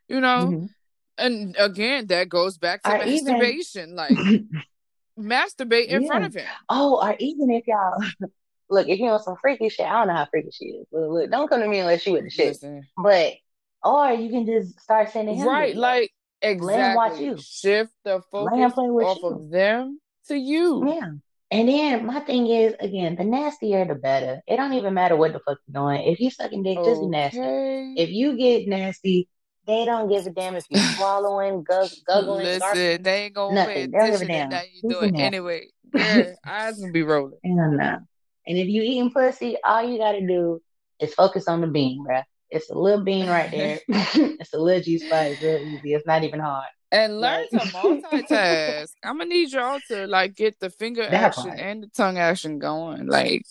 And again, that goes back to masturbation. Like, masturbate in front of him. Oh, or even if y'all... Look, if you want some freaky shit, I don't know how freaky she is. Look, don't come to me unless you with the shit. Listen. But, or you can just start sending him videos. Like, exactly. Let him watch you. Shift the focus off of them to you. Yeah. And then my thing is, again, the nastier the better. It don't even matter what the fuck you're doing. If you sucking dick, just be nasty. If you get nasty, they don't give a damn if you're swallowing, guggling. Listen, they ain't gonna pay attention to that you doing anyway. Your eyes gonna be rolling. And if you eating pussy, all you gotta do is focus on the bean, bruh. It's a little bean right there. It's a little G-spot. It's real easy. It's not even hard. And learn to multitask. I'm gonna need y'all to get the finger action and the tongue action going.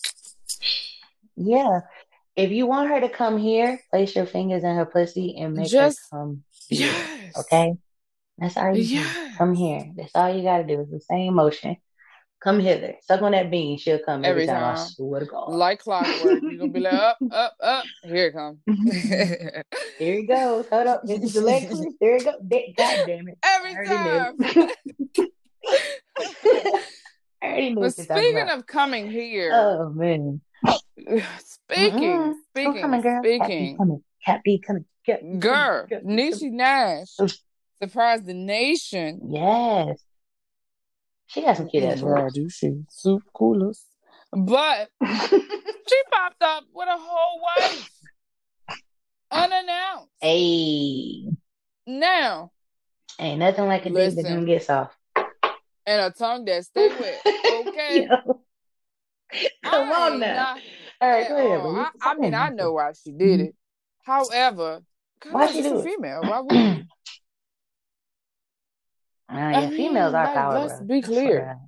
Yeah. If you want her to come here, place your fingers in her pussy and make her come here. Yes. Okay? That's all you do. Come here. That's all you gotta do. It's the same motion. Come hither. Suck on that bean. She'll come every time. I swear to God. Like clockwork. You're going to be like, up. Here it comes. Here it goes. Hold up. This is the leg twist. There it goes. God damn it. Every time. I already knew But speaking of coming here. Oh, man. Speaking. Coming, girl. Cat B coming. Girl, Niecy Nash surprised the nation. Yes. She got some cute ass girl, do she? Soup coolers. But she popped up with a whole wife. Unannounced. Hey. Now. Ain't nothing like a dick that don't get soft. And a tongue that stay wet. Okay? Come on now. All right, go ahead. I mean, I know why she did it. However, why she do it? Female. Why would you? Females are powerful. Let's be clear.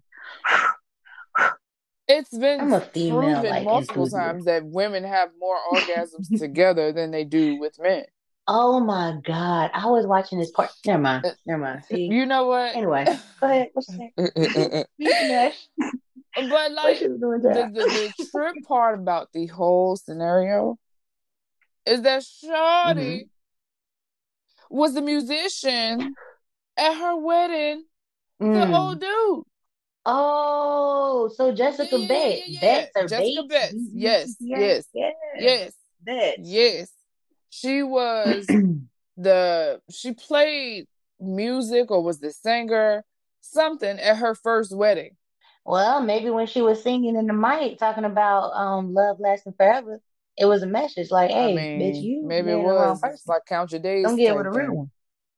It's been proven multiple times that women have more orgasms together than they do with men. Oh my God. I was watching this part. Never mind. See? You know what? Anyway, go ahead. What's that? But like the trip part about the whole scenario is that Shawty was a musician at her wedding. The old dude. Oh, so Jessica Betts. Betts or Jessica Bates? Yes. Betts. Yes. She was she played music or was the singer, something at her first wedding. Well, maybe when she was singing in the mic talking about love lasting forever, it was a message like, hey, bitch, you maybe it was like count your days. Come get with a real one.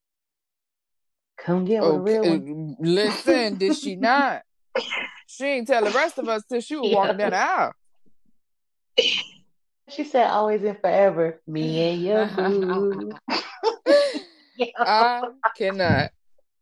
Come get with a real one. Listen, did she not? She ain't tell the rest of us till she was walking down the aisle. She said always and forever. Me and your boo. I cannot.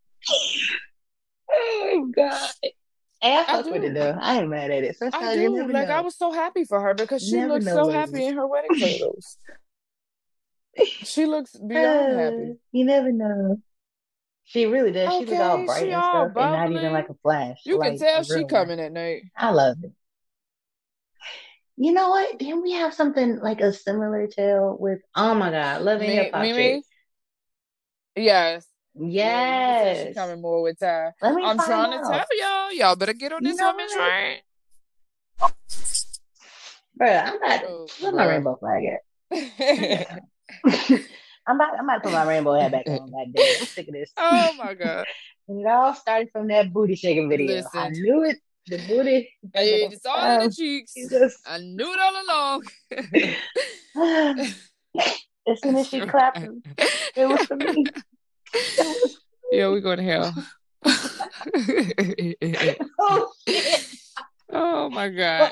Oh God. Hey, I fuck with it though. I ain't mad at it. Sometimes I do. Like, I was so happy for her because she looked so happy in her wedding photos. She looks beyond happy. You never know. She really does. She looks all bright and stuff, and not even like a flash. You can tell she coming at night. I love it. You know what? Didn't we have something like a similar tale with? Oh my God, Love and Hip Hop chick. Yes. Yes. She's coming more with time. I'm trying to tell y'all. Y'all better get on this woman train. Bruh, I'm about to put my rainbow flag at. I'm about to put my rainbow hat back on. I'm sick of this. Oh my God. And it all started from that booty shaking video. Listen, I knew it. The booty. It's all in the cheeks. I knew it all along. As soon as she clapped, it was for me. Yeah, we're going to hell. Oh, shit. Oh, my God.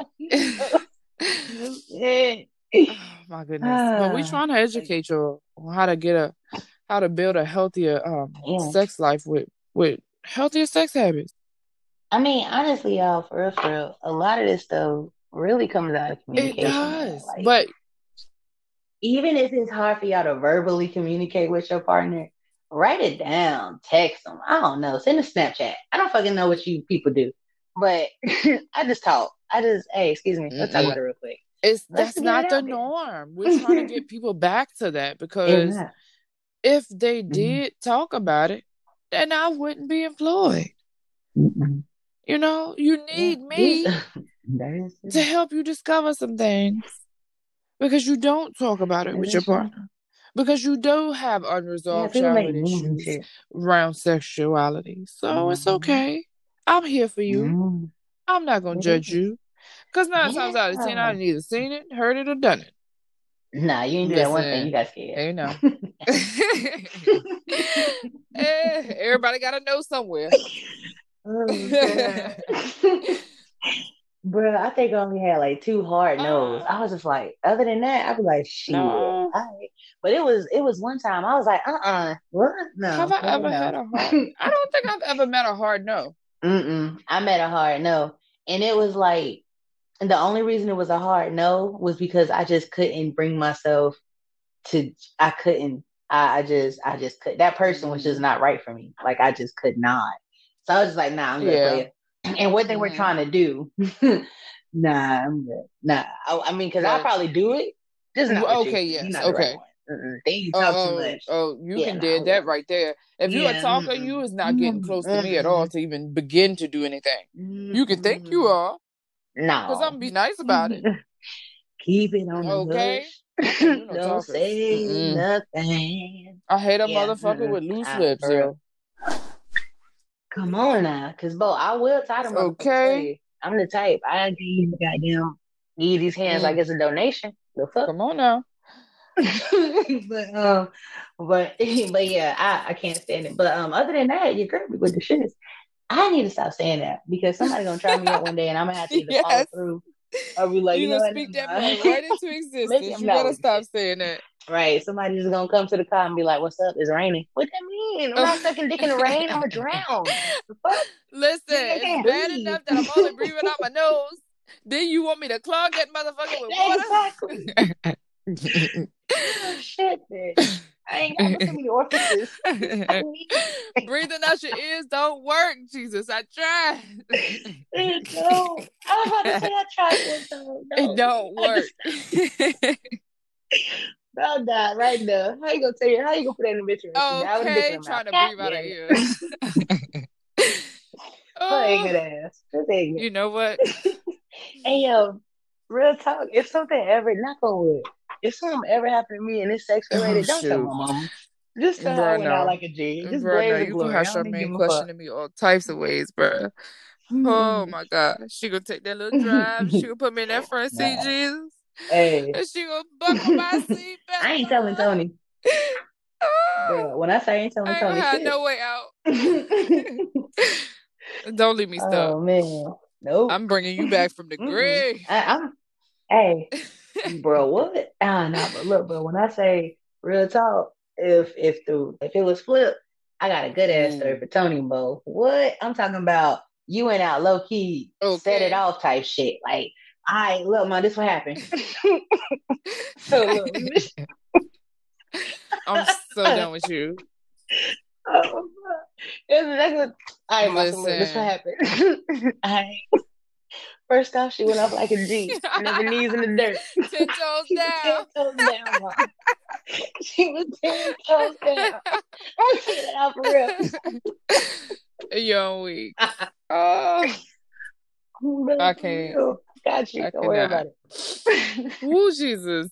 Oh, my goodness. But we trying to educate you on how to build a healthier sex life with healthier sex habits. I mean, honestly, y'all, for real, a lot of this stuff really comes out of communication. It does. But even if it's hard for y'all to verbally communicate with your partner, write it down, text them. I don't know. Send a Snapchat. I don't fucking know what you people do, but I just talk. Hey, excuse me. Let's talk about it real quick. That's not the norm. We're trying to get people back to that because if they did talk about it, then I wouldn't be employed. You know, you need me to help you discover some things because you don't talk about it with your partner. Because you do have unresolved childhood issues around sexuality. So it's okay. I'm here for you. I'm not going to judge you. Because 9 times out of 10, I've either seen it, heard it, or done it. Nah, you ain't do that one thing. You got scared. You know. Everybody got to know somewhere. Bro, I think I only had like 2 hard no's. I was just like, other than that, I'd be like, shit. No. Right. But it was one time I was like, what? No. Have I ever had a hard? I don't think I've ever met a hard no. I met a hard no, and it was like, and the only reason it was a hard no was because I just couldn't bring myself to. I couldn't. I just could. That person was just not right for me. Like I just could not. So I was just like, nah, I'm good for you. And what they were trying to do, nah, I'm good. Nah, I mean, because I'll probably do it. Just not okay, yes, okay. Then you talk too much. You can do that right there. If you're a talker, you is not getting close to me at all to even begin to do anything. You can think you are. No. Because I'm going to be nice about it. Keep it on the hush. Don't say nothing. I hate a motherfucker with loose lips, yo. Come on now. Because, Bo, I will tie them motherfuckers for you. I'm the type. I give you goddamn need these hands like it's a donation. The fuck? Come on now. but yeah, I can't stand it. But other than that, your girl be with the shits. I need to stop saying that because somebody gonna try me up one day and I'm gonna have to either follow through or be like, you know, speak that man right into existence. You better stop saying that. Right. Somebody's just gonna come to the car and be like, "What's up? It's raining." What that mean? I'm not sucking dick in the rain. I'm gonna drown. Listen, it's bad enough that I'm only breathing out my nose. Then you want me to clog that motherfucker with water? Exactly. Shit, bitch. I ain't got so many orifices. Breathing out your ears don't work, Jesus. I tried. No. I was about to say I tried one time. No. It don't work. Bro died right now. How you gonna tell you? How you gonna put that in the picture? Okay, trying to breathe out her ears. Good ass. You know what? Hey, yo, real talk. If something ever, knock on wood, if something ever happened to me and it's sex related, don't tell my mama. Just tell her I went out like a G. Just blaze the glory. You can have Charmaine questioning me all types of ways, bro. Oh my God. She gonna take that little drive. She gonna put me in that front seat, Jesus. Hey. And she gonna buckle my seat back. I ain't telling Tony. Girl, when I say I ain't telling Tony, I no way out. Don't leave me stuck. Oh man, nope. I'm bringing you back from the grave. Hey, bro, what? Nah, but look, bro. When I say real talk, if it was flipped, I got a good ass story for Tony, Bo. What? I'm talking about you went out low key, set it off type shit. Like, all right, look, man, this what happened. So look, I'm so done with you. Oh, all right, Listen. This what happened. All right. First off, she went up like a G, never knees in the dirt. 10 toes down. 10 toes down, Mom. She was 10 toes down. I'm saying that out for real. You're weak. Oh, I can't. Got you. Don't worry about it. Woo, Jesus.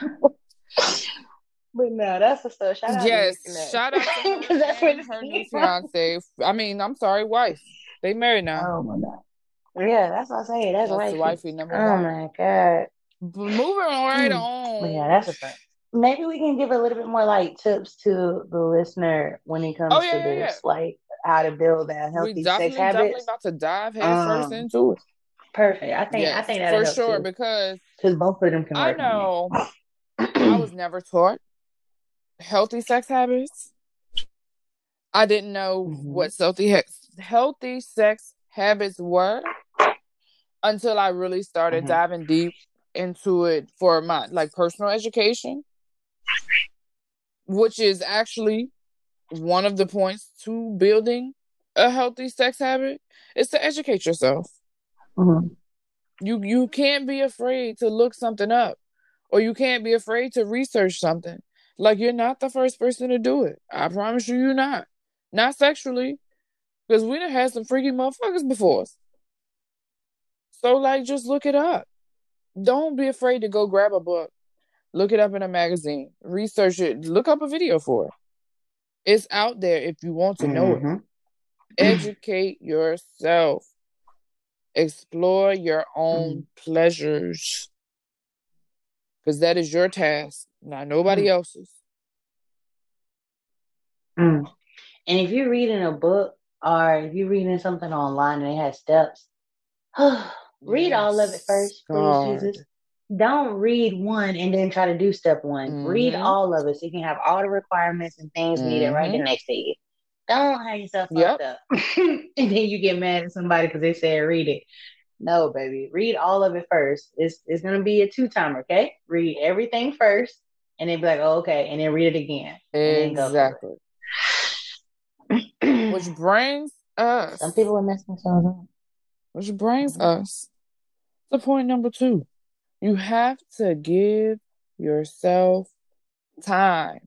But no, that's the stuff. Shout out shout out to her that's and her new fiance. I mean, I'm sorry, wife. They married now. Oh my God. Yeah, that's what I say. That's wifey number one. Oh my God. Moving right on. But yeah, that's a fact. Maybe we can give a little bit more like tips to the listener when it comes to this, like how to build that healthy sex habits. We're definitely about to dive head first into it. Perfect. I think that for sure too. Because both of them can work. I know I was never taught healthy sex habits. I didn't know what healthy sex habits were until I really started diving deep into it for my personal education, which is actually one of the points to building a healthy sex habit is to educate yourself. You can't be afraid to look something up, or you can't be afraid to research something. You're not the first person to do it. I promise you're not. Not sexually, because we done had some freaky motherfuckers before us. So, just look it up. Don't be afraid to go grab a book. Look it up in a magazine. Research it. Look up a video for it. It's out there if you want to know it. Educate yourself. Explore your own pleasures. Because that is your task, not nobody else's. And if you're reading a book or if you're reading something online and it has steps, read all of it first, please, Jesus. Don't read one and then try to do step one. Read all of it so you can have all the requirements and things needed right the next day. Don't have yourself fucked up. And then you get mad at somebody because they said read it. No, baby. Read all of it first. It's going to be a 2-timer, okay? Read everything first and then be like, oh, okay. And then read it again. Exactly. Which brings us. Some people are messing themselves up. Which brings us to point number 2. You have to give yourself time.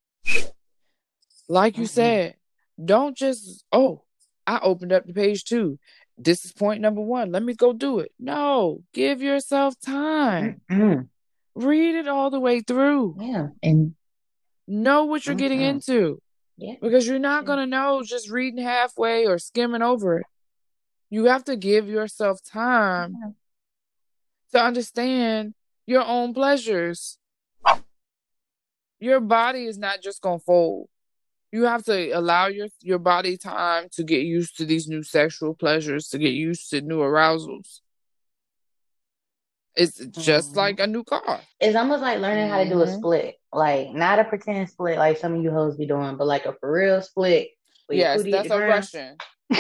Like you said, don't just, I opened up the page 2. This is point number 1. Let me go do it. No, give yourself time. Read it all the way through. Yeah. And know what you're getting into. Yeah. Because you're not going to know just reading halfway or skimming over it. You have to give yourself time to understand your own pleasures. Your body is not just going to fold. You have to allow your body time to get used to these new sexual pleasures, to get used to new arousals. It's just like a new car. It's almost like learning how to do a split. Like, not a pretend split like some of you hoes be doing, but like a for real split. Yes, that's a Russian.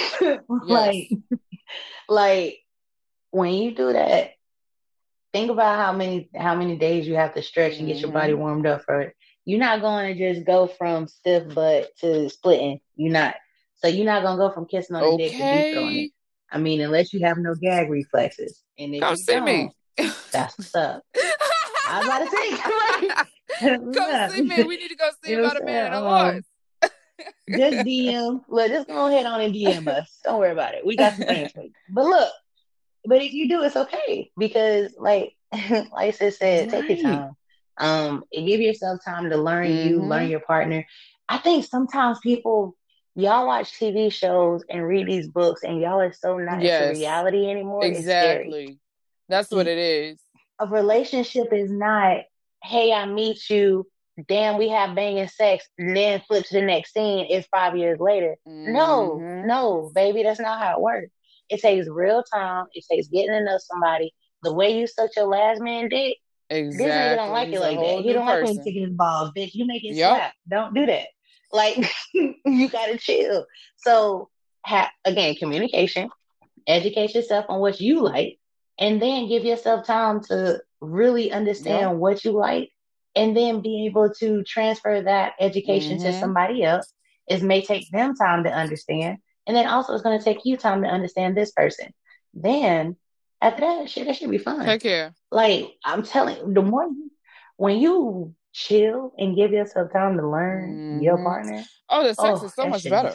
Like, when you do that, think about how many days you have to stretch and get your body warmed up for it. You're not going to just go from stiff butt to splitting. You're not. So you're not going to go from kissing on the dick to deep throwing it. I mean, unless you have no gag reflexes. And if you don't, that's what's up. I was about to say, go see me. We need to go see about a man and a horse. Just DM. Look, just go ahead on and DM us. Don't worry about it. We got some things for you. But look, if you do, it's okay. Because like sis said, take your time. Give yourself time to learn you, learn your partner. I think sometimes y'all watch TV shows and read these books and y'all are so not into reality anymore. Exactly. That's what it is. A relationship is not, hey, I meet you, damn, we have banging sex, and then flip to the next scene, it's 5 years later. No, baby, that's not how it works. It takes real time. It takes getting to know somebody. The way you suck your last man dick, this nigga don't like it like that. He don't like when you taking his balls, bitch. You make it slap. Don't do that. Like, you gotta chill. So, again, communication, educate yourself on what you like, and then give yourself time to really understand what you like, and then be able to transfer that education to somebody else. It may take them time to understand, and then also it's going to take you time to understand this person. Then after that should be fun. Take care. Like, I'm telling you, when you chill and give yourself time to learn your partner. Oh, the sex is so much better.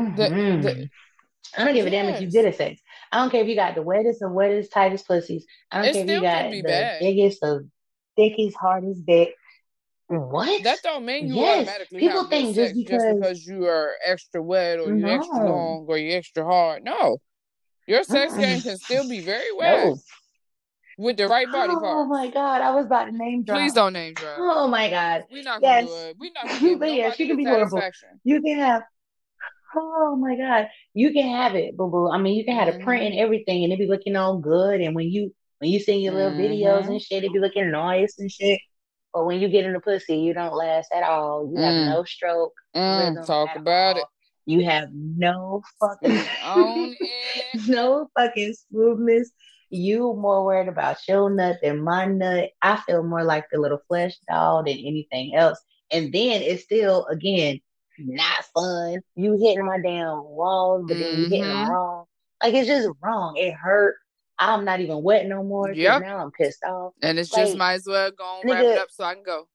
I don't give a damn if you good at sex. I don't care if you got the wettest, tightest pussies. I don't care if you got the biggest, the thickest, hardest dick. What? That don't mean you automatically people think just because you are extra wet or you extra long or you extra hard. No. Your sex game can still be very wet. With the right body part. Oh my God, I was about to name drop. Please don't name drop. Oh my God. We're not going to do it. We're not going to give nobody she can be horrible. You can have, oh my God, you can have it, boo boo. I mean, you can have the print and everything, and it be looking all good. And when you sing your little videos and shit, it be looking nice and shit. But when you get in the pussy, you don't last at all. You have no stroke. Talk about it. You have no fucking no fucking smoothness. You more worried about your nut than my nut. I feel more like the little flesh doll than anything else. And then it's still, again, not fun. You hitting my damn walls, but then you hitting them wrong. Like, it's just wrong. It hurt. I'm not even wet no more. Yep. Now I'm pissed off. And it's like, just might as well go and wrap it up so I can go.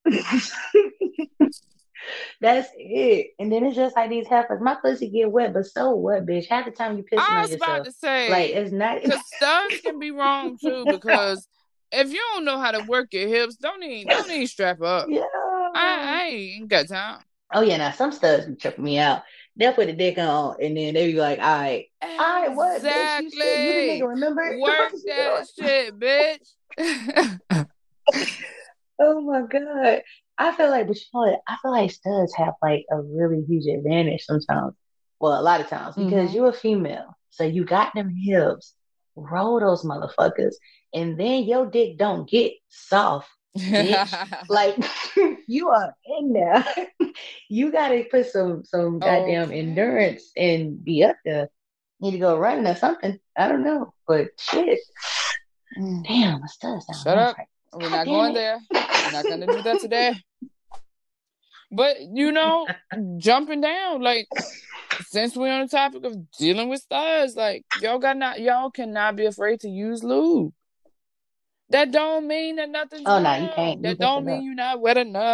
That's it. And then it's just like these heifers. My pussy get wet, but so what, bitch? Half the time you pissing on yourself. I was about to say, like, it's not. Because studs can be wrong too. Because if you don't know how to work your hips, don't even strap up. Yeah, I ain't got time. Oh yeah, now some studs be tripping me out. They'll put the dick on, and then they be like, "All right, what? Exactly. You didn't remember? Work that shit, bitch." Oh my God. I feel like, but you know what? I feel like studs have like a really huge advantage sometimes. Well, a lot of times because you're a female, so you got them hips. Roll those motherfuckers, and then your dick don't get soft. Bitch. Like, you are in there. You gotta put some goddamn endurance and be up there. Need to go running or something. I don't know, but shit. Damn, my studs. Shut up. We're not going there. We're not gonna do that today. But jumping down, like, since we're on the topic of dealing with studs, like, y'all cannot be afraid to use lube. That don't mean that nothing's wrong. No, you can't. That don't mean you're not wet enough.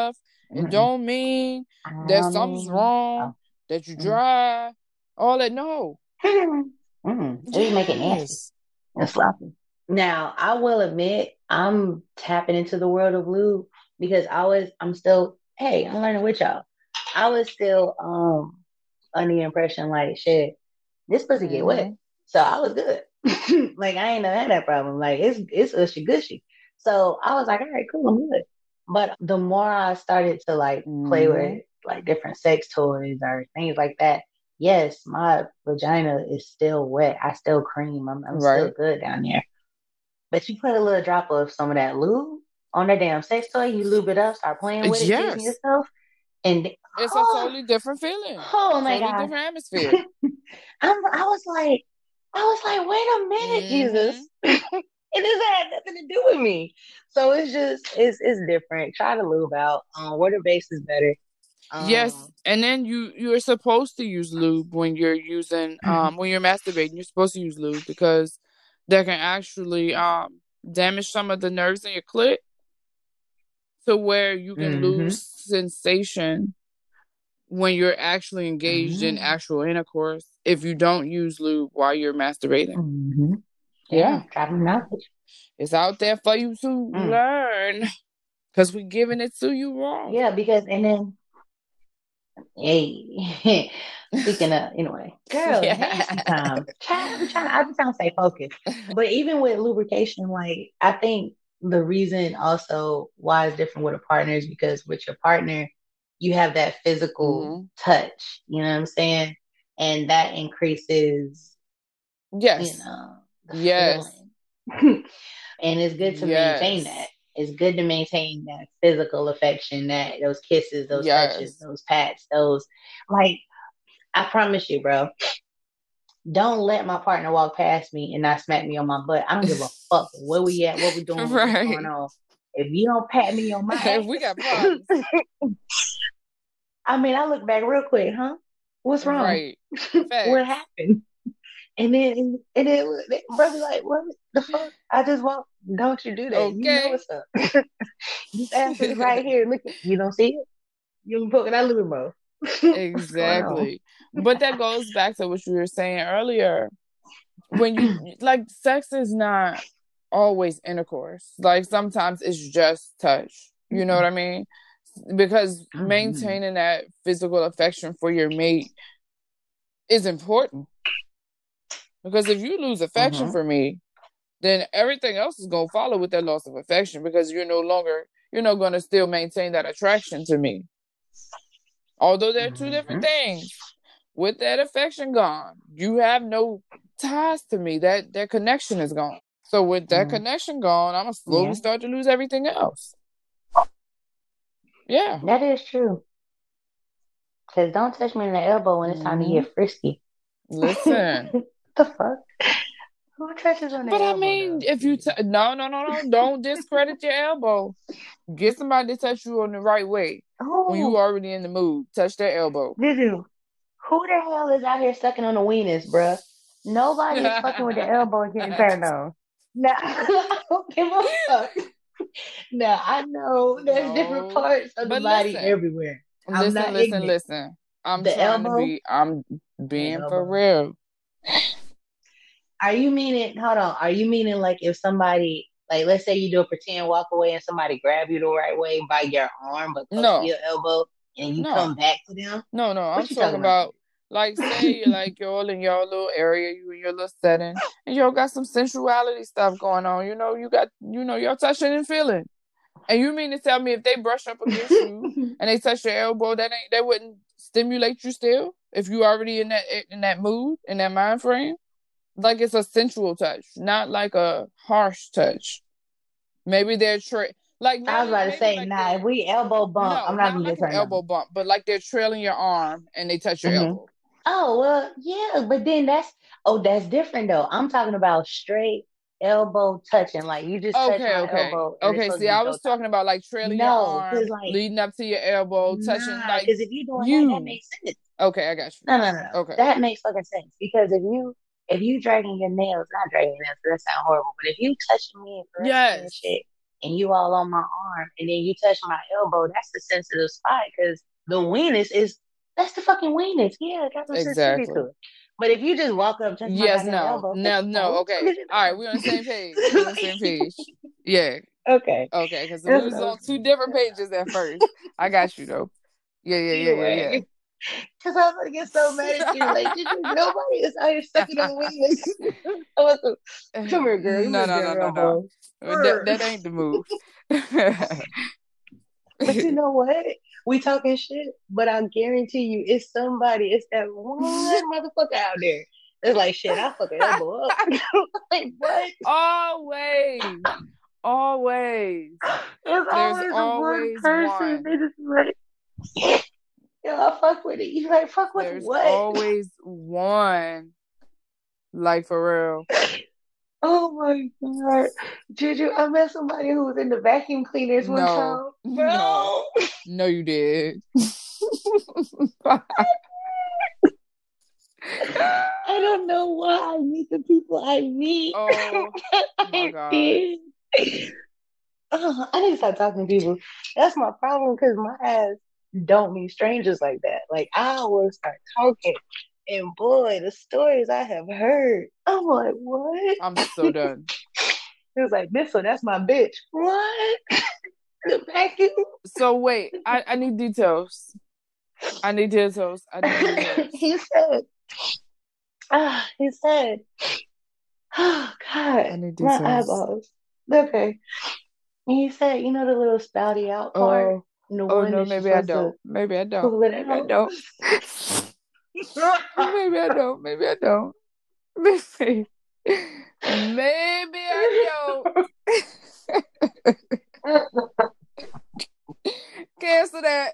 It don't mean that something's wrong, that you dry, all that. No. It just make it nasty and sloppy. Now, I will admit, I'm tapping into the world of lube because I'm still, hey, I'm learning with y'all. I was still under the impression like, shit, this pussy get wet. So I was good. Like, I ain't never had that problem. Like, it's ushy gushy. So I was like, all right, cool, I'm good. But the more I started to like play with like different sex toys or things like that, yes, my vagina is still wet. I still cream. I'm still good down there. But you put a little drop of some of that lube on that damn sex toy, you lube it up, start playing with it, teasing yourself, and it's a totally different feeling. Oh my God, different atmosphere. I was like, wait a minute, Jesus. It doesn't have nothing to do with me. So it's different. Try to lube out. Water base is better. Yes, and then you're supposed to use lube when you're using when you're masturbating. You're supposed to use lube because that can actually damage some of the nerves in your clit to where you can lose sensation when you're actually engaged in actual intercourse if you don't use lube while you're masturbating. Yeah. It's out there for you to learn because we're giving it to you wrong. Yeah, because and then hey, speaking of, anyway, girl, nasty time. I'm just trying to stay focused. But even with lubrication, like, I think the reason also why it's different with a partner is because with your partner, you have that physical touch, you know what I'm saying? And that increases, yes, you know, the feeling. And it's good to maintain that. It's good to maintain that physical affection, that those kisses, those touches, those pats, those, like, I promise you, bro. Don't let my partner walk past me and not smack me on my butt. I don't give a fuck where we at, what we doing, what's going on. If you don't pat me on my ass, we got problems. I mean, I look back real quick, huh? What's wrong? Right. What happened? And then bro be like, what the fuck? I just walk. Don't you do that. Okay. You know what's up. This ass is right here. Look, you don't see it? You poking that little bro. Exactly. But that goes back to what you were saying earlier. When you, like, sex is not always intercourse. Like, sometimes it's just touch. You know what I mean? Because maintaining that physical affection for your mate is important. Because if you lose affection for me, then everything else is going to follow with that loss of affection because you're not going to still maintain that attraction to me. Although they're two different things. With that affection gone, you have no ties to me. That connection is gone. So with that connection gone, I'm going to slowly start to lose everything else. Yeah. That is true. Because don't touch me in the elbow when it's time to get frisky. Listen. The fuck? Who touches on the elbow? But I mean, if you... No. Don't discredit your elbow. Get somebody to touch you on the right way. When you already in the mood. Touch their elbow. Did you? Who the hell is out here sucking on the weenus, bruh? Nobody is fucking with the elbow and getting turned on. Now, I don't give a fuck. Now, I know there's different parts of the body everywhere. Listen. I'm being for real. Are you meaning, hold on, are you meaning like if somebody, like let's say you do a pretend walk away and somebody grab you the right way by your arm but close to your elbow and you come back to them? No, I'm talking about like say like you're all in your little area, you in your little setting, and y'all got some sensuality stuff going on. You got you're touching and feeling. And you mean to tell me if they brush up against you and they touch your elbow, that wouldn't stimulate you still? If you already in that mood, in that mind frame? Like it's a sensual touch, not like a harsh touch. Maybe they're like I was about to say, if we elbow bump, I'm not gonna like an elbow bump, but like they're trailing your arm and they touch your elbow. Oh well, yeah, but then that's different though. I'm talking about straight elbow touching, like you just touch my elbow. Okay, see, I was talking about like trailing your arm, leading up to your elbow, touching like. Because if you're doing that makes sense. Okay, I got you. No. Okay, that makes fucking sense because if you dragging your nails, not dragging your nails, that sounds horrible. But if you touching me and shit, and you all on my arm, and then you touch my elbow, that's the sensitive spot because the weenus that's the fucking weenus. Yeah, got some sensitivity to it. But if you just walk up, touch my elbow, no, okay, all right, we're on the same page. We're on the same page. Yeah. Okay. Okay, because we was on 2 different pages at first. I got you though. Yeah. Because I was gonna get so mad at you. Like, nobody is out here sucking on wings. Come here, girl. No. That ain't the move. But you know what? We talking shit, but I guarantee you, it's somebody. It's that one motherfucker out there. It's like, shit, I fucking elbow up. Like, what? Always. There's always one. They just like, yo, I fuck with it. You like, fuck with what? There's always one. Like, for real. Oh my God. Juju, I met somebody who was in the vacuum cleaners one time. Bro. No, you did. I don't know why I meet the people I meet. Oh, my God. I need to start talking to people. That's my problem because my ass don't meet strangers like that. Like, I will start talking. And boy, the stories I have heard, I'm like, what? I'm so done. It was like, this one, that's my bitch. What? The vacuum? So wait, I need details. He said, oh God, I need details. My eyeballs. Okay. And he said, you know the little spouty out part? No, maybe I don't. Maybe I don't. Maybe I don't. Cancel that.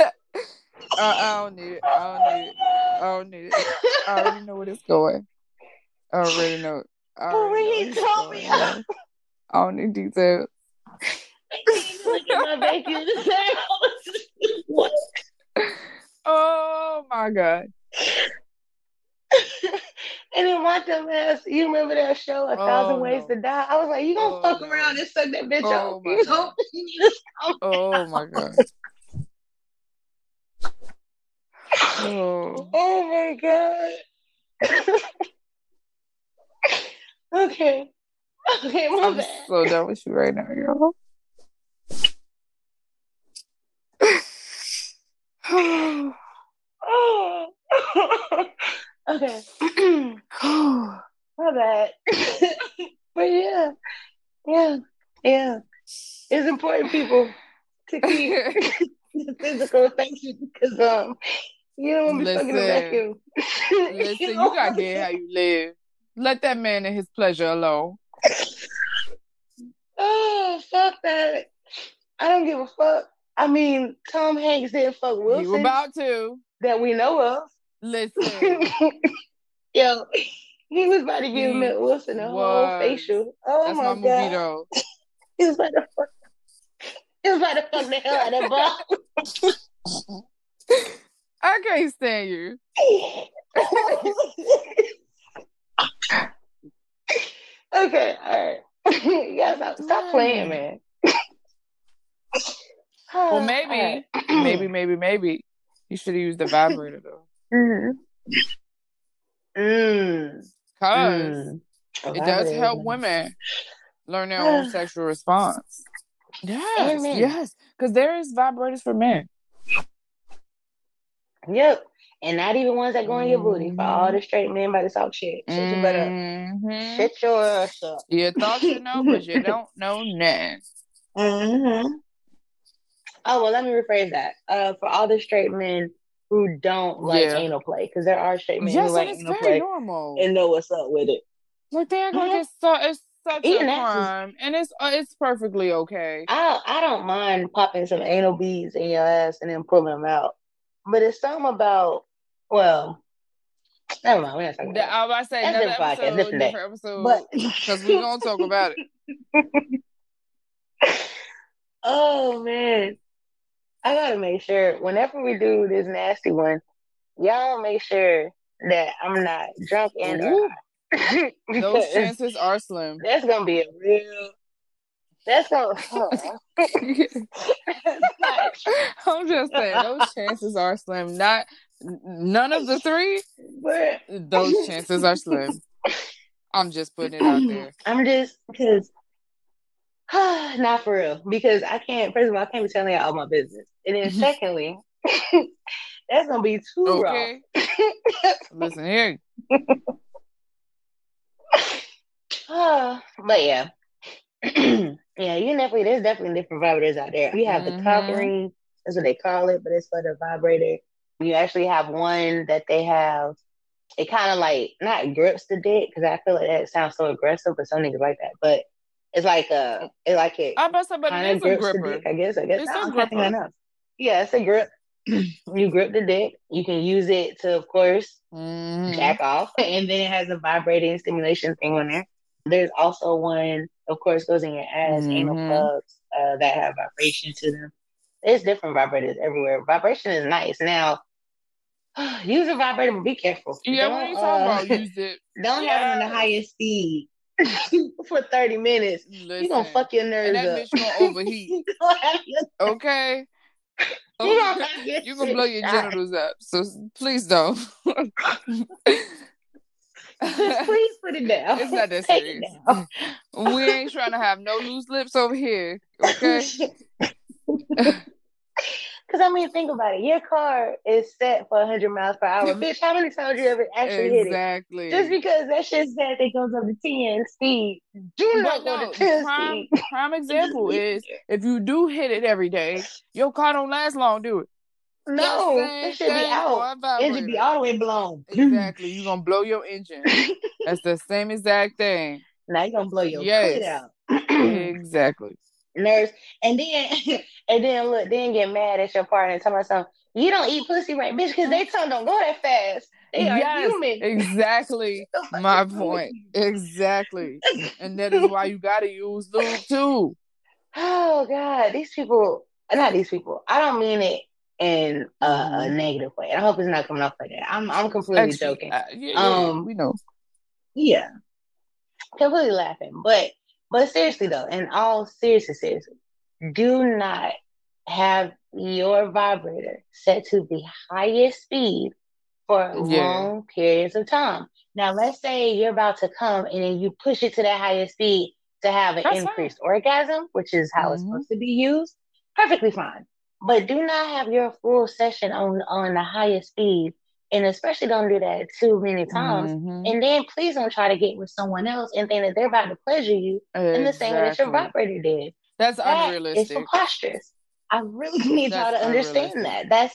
I don't need it. I already know where it's going. I already know. He told me. I don't need details. Look at my vacuum. What? Oh my God. And then my dumb ass, you remember that show, 1,000 Ways to Die? I was like, you gonna fuck around and suck that bitch off. Oh my God. Oh my God. Okay, my bad. I'm so done with you right now, y'all. Okay. My bad. But yeah. It's important, people, to keep the physical affection because you don't want to be stuck in the vacuum. Listen, you gotta get how you live. Let that man and his pleasure alone. Oh, fuck that. I don't give a fuck. I mean, Tom Hanks didn't fuck Wilson. He was about to. That we know of. Listen. Yo, he was about to give Wilson a whole facial. Oh, that's my God. Movie, though. He was about to fuck the hell out of that ball. I can't stand you. Okay, all right. You guys stop playing, man. Well, maybe you should have used the vibrator though. Because it does help women learn their own sexual response. Yes. Because there is vibrators for men. Yep. And not even ones that go in your booty. For all the straight men about to talk shit. Shut your butt up. Shut your ass up. You thought you know, but you don't know nothing. Oh, well, let me rephrase that. For all the straight men who don't like anal play, because there are straight men who like anal play normal. And know what's up with it. Like they act like it's such a crime, and it's perfectly okay. I don't mind popping some anal beads in your ass and then pulling them out, but it's something about never mind. We're not talking about that. I was about to say another episode, different episode, because we're gonna talk about it. Oh man. I gotta make sure whenever we do this nasty one, y'all make sure that I'm not drunk and those chances are slim. That's gonna be a real That's so. I'm just saying, those chances are slim. None of the three, but those chances are slim. I'm just putting it out there. I'm just because. Not for real, because I can't. First of all, I can't be telling you all my business, and then secondly, that's gonna be too raw. Listen here. But yeah, yeah, there's definitely different vibrators out there. We have the cock ring, that's what they call it, but it's for the vibrator. You actually have one that they have. It kind of like not grips the dick, because I feel like that sounds so aggressive, but some niggas like that. But it's like it kind of grips the dick. I guess it's a gripper. Yeah, it's a grip. You grip the dick. You can use it to, of course, jack off, and then it has a vibrating stimulation thing on there. There's also one, of course, goes in your ass, anal plugs that have vibration to them. There's different vibrators everywhere. Vibration is nice. Now, use a vibrator, but be careful. Yeah, when you talk about use it, don't have it on the highest speed for 30 minutes. You're gonna fuck your nerves up. And that bitch gonna overheat. Okay. You're gonna blow your genitals up. So please don't. Please put it down. It's not that serious. We ain't trying to have no loose lips over here. Okay. Because, I mean, think about it. Your car is set for 100 miles per hour. Bitch, how many times you ever actually hit it? Exactly. Just because that shit said it goes up to 10 speed, do not go to 10 speed. Prime example is, if you do hit it every day, your car don't last long, do it? No, it should be out. It should be all the way blown. Exactly. You're going to blow your engine. That's the same exact thing. Now you're going to blow your clit out. Exactly. Nerves. And then look, then get mad at your partner and tell me something. You don't eat pussy right, bitch, because their tongue don't go that fast. They are human. Exactly. My point. Exactly. And that is why you got to use lube too. Oh, God. These people, not these people. I don't mean it in a negative way. I hope it's not coming off like that. I'm completely joking. We know. Yeah. Completely laughing. But seriously though, in all seriousness, do not have your vibrator set to the highest speed for long periods of time. Now, let's say you're about to come and then you push it to that highest speed to have an increased orgasm, which is how it's supposed to be used. Perfectly fine. But do not have your full session on the highest speed. And especially don't do that too many times. And then please don't try to get with someone else and think that they're about to pleasure you in the same way that your vibrator did. That's unrealistic. It's preposterous. I really need y'all to understand that.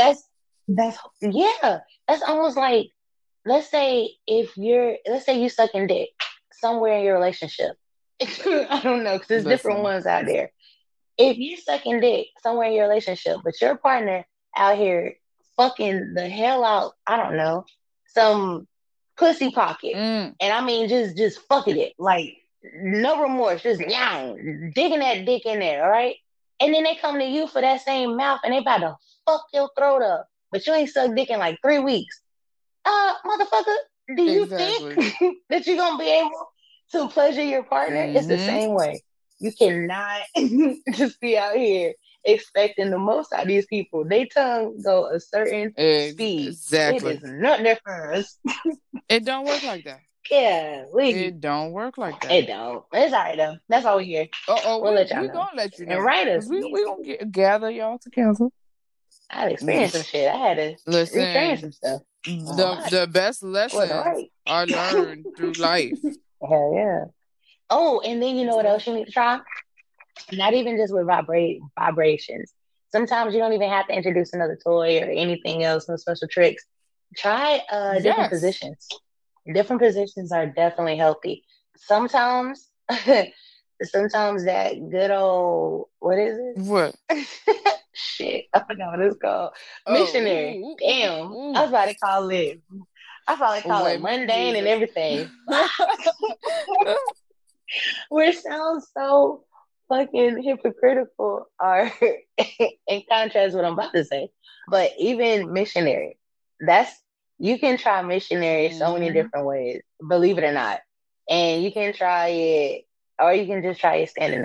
That's almost like, let's say you sucking dick somewhere in your relationship. I don't know, because there's different ones out there. If you're sucking dick somewhere in your relationship, but your partner out here fucking the hell out, I don't know, some pussy pocket. And I mean, just fucking it. Like, no remorse, just digging that dick in there, all right? And then they come to you for that same mouth and they about to fuck your throat up. But you ain't sucked dick in like 3 weeks. Motherfucker, do you think that you're going to be able to pleasure your partner? It's the same way. You cannot just be out here expecting the most out of these people. They tongue go a certain speed. Exactly. It is not there for us. It don't work like that. Yeah, it don't work like that. It don't. It's all right though. That's all we hear. We'll let y'all know. We're gonna let you know. And write us. We gonna gather y'all to council. I had experienced some shit. I had to retrain some stuff. The best lessons are learned through life. Hell yeah. Oh, and then you know what else you need to try? Not even just with vibrations. Sometimes you don't even have to introduce another toy or anything else, no special tricks. Try different positions. Different positions are definitely healthy. Sometimes that good old, what is it? What? Shit, I forgot what it's called. Missionary. Damn. I was about to call it. I probably call it mundane and everything. Where it sounds so fucking hypocritical or in contrast to what I'm about to say. But even missionary, you can try missionary so many different ways, believe it or not. And you can try it, or you can just try it standing up.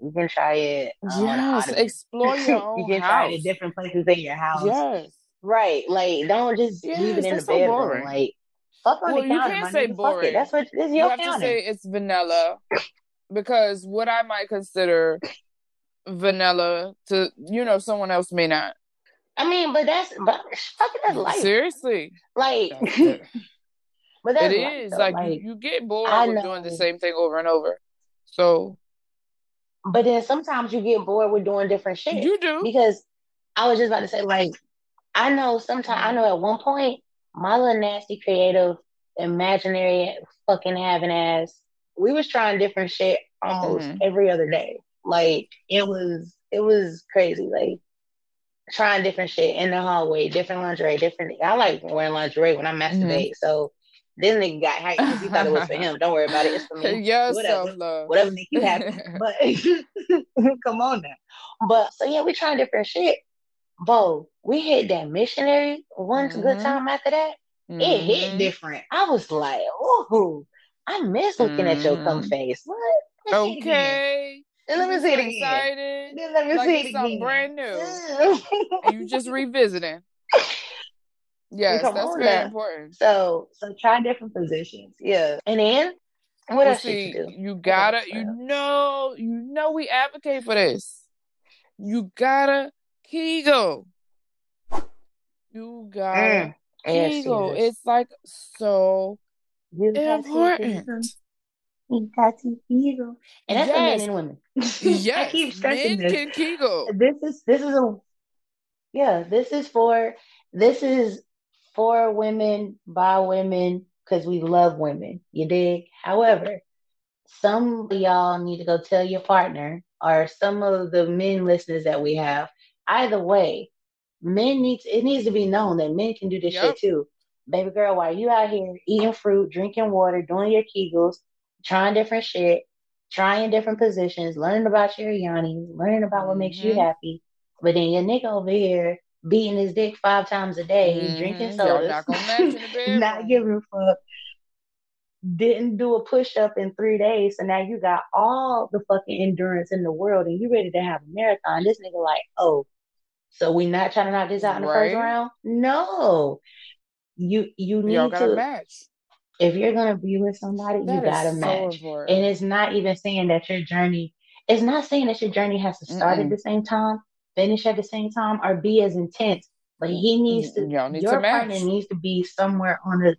You can try it on the Yes, ottoman. explore your You own can try it at house. different places in your house. Yes. Right. Like, don't just leave it Yes, in the that's so bedroom. boring. Like, fuck on the Well, you counter, can't my say nigga. Fuck it. boring. This is You your have to counter. say it's vanilla because what I might consider vanilla to, someone else may not. I mean, but fucking that's life. Seriously. Like, but that's it life, is. though. Like, Like, you get bored I with know. doing the same thing over and over. So. But then sometimes you get bored with doing different shit. You do. Because I was just about to say, like, I know at one point, my little nasty creative imaginary fucking having ass, we was trying different shit almost every other day. Like, it was crazy. Like, trying different shit in the hallway, different lingerie, I like wearing lingerie when I masturbate. So this nigga got hyped because he thought it was for him. Don't worry about it. It's for me. Yes, whatever make you happy. But come on now. But so yeah, we trying different shit. Bo, we hit that missionary once good time after that. It hit different. I was like, oh, I miss looking at your cum face. What? Okay. Let me see it again. Let me see it again. Something brand new. And you just revisiting. Yes, that's very important. So try different positions. Yeah. And then what else should you do? You gotta, we advocate for this. You gotta Kegel. You gotta Kegel. It's like so important. You got to Kegel. And that's for men and women. Yes. I keep stressing this. Men can Kegel. This is for women, by women, because we love women. You dig? However, some of y'all need to go tell your partner, or some of the men listeners that we have. Either way, it needs to be known that men can do this shit too. Baby girl, while you out here eating fruit, drinking water, doing your Kegels, trying different shit, trying different positions, learning about your yoni, learning about what makes you happy. But then your nigga over here beating his dick 5 times a day, drinking sodas, not gonna match in the bedroom. not giving a fuck. Didn't do a push-up in 3 days, so now you got all the fucking endurance in the world and you ready to have a marathon. This nigga like, oh, so we not trying to knock this out in the first round? No. You need to match. If you're gonna be with somebody, you gotta match. So and it's not even saying that your journey has to start at the same time, finish at the same time, or be as intense. But he needs to your partner needs to be somewhere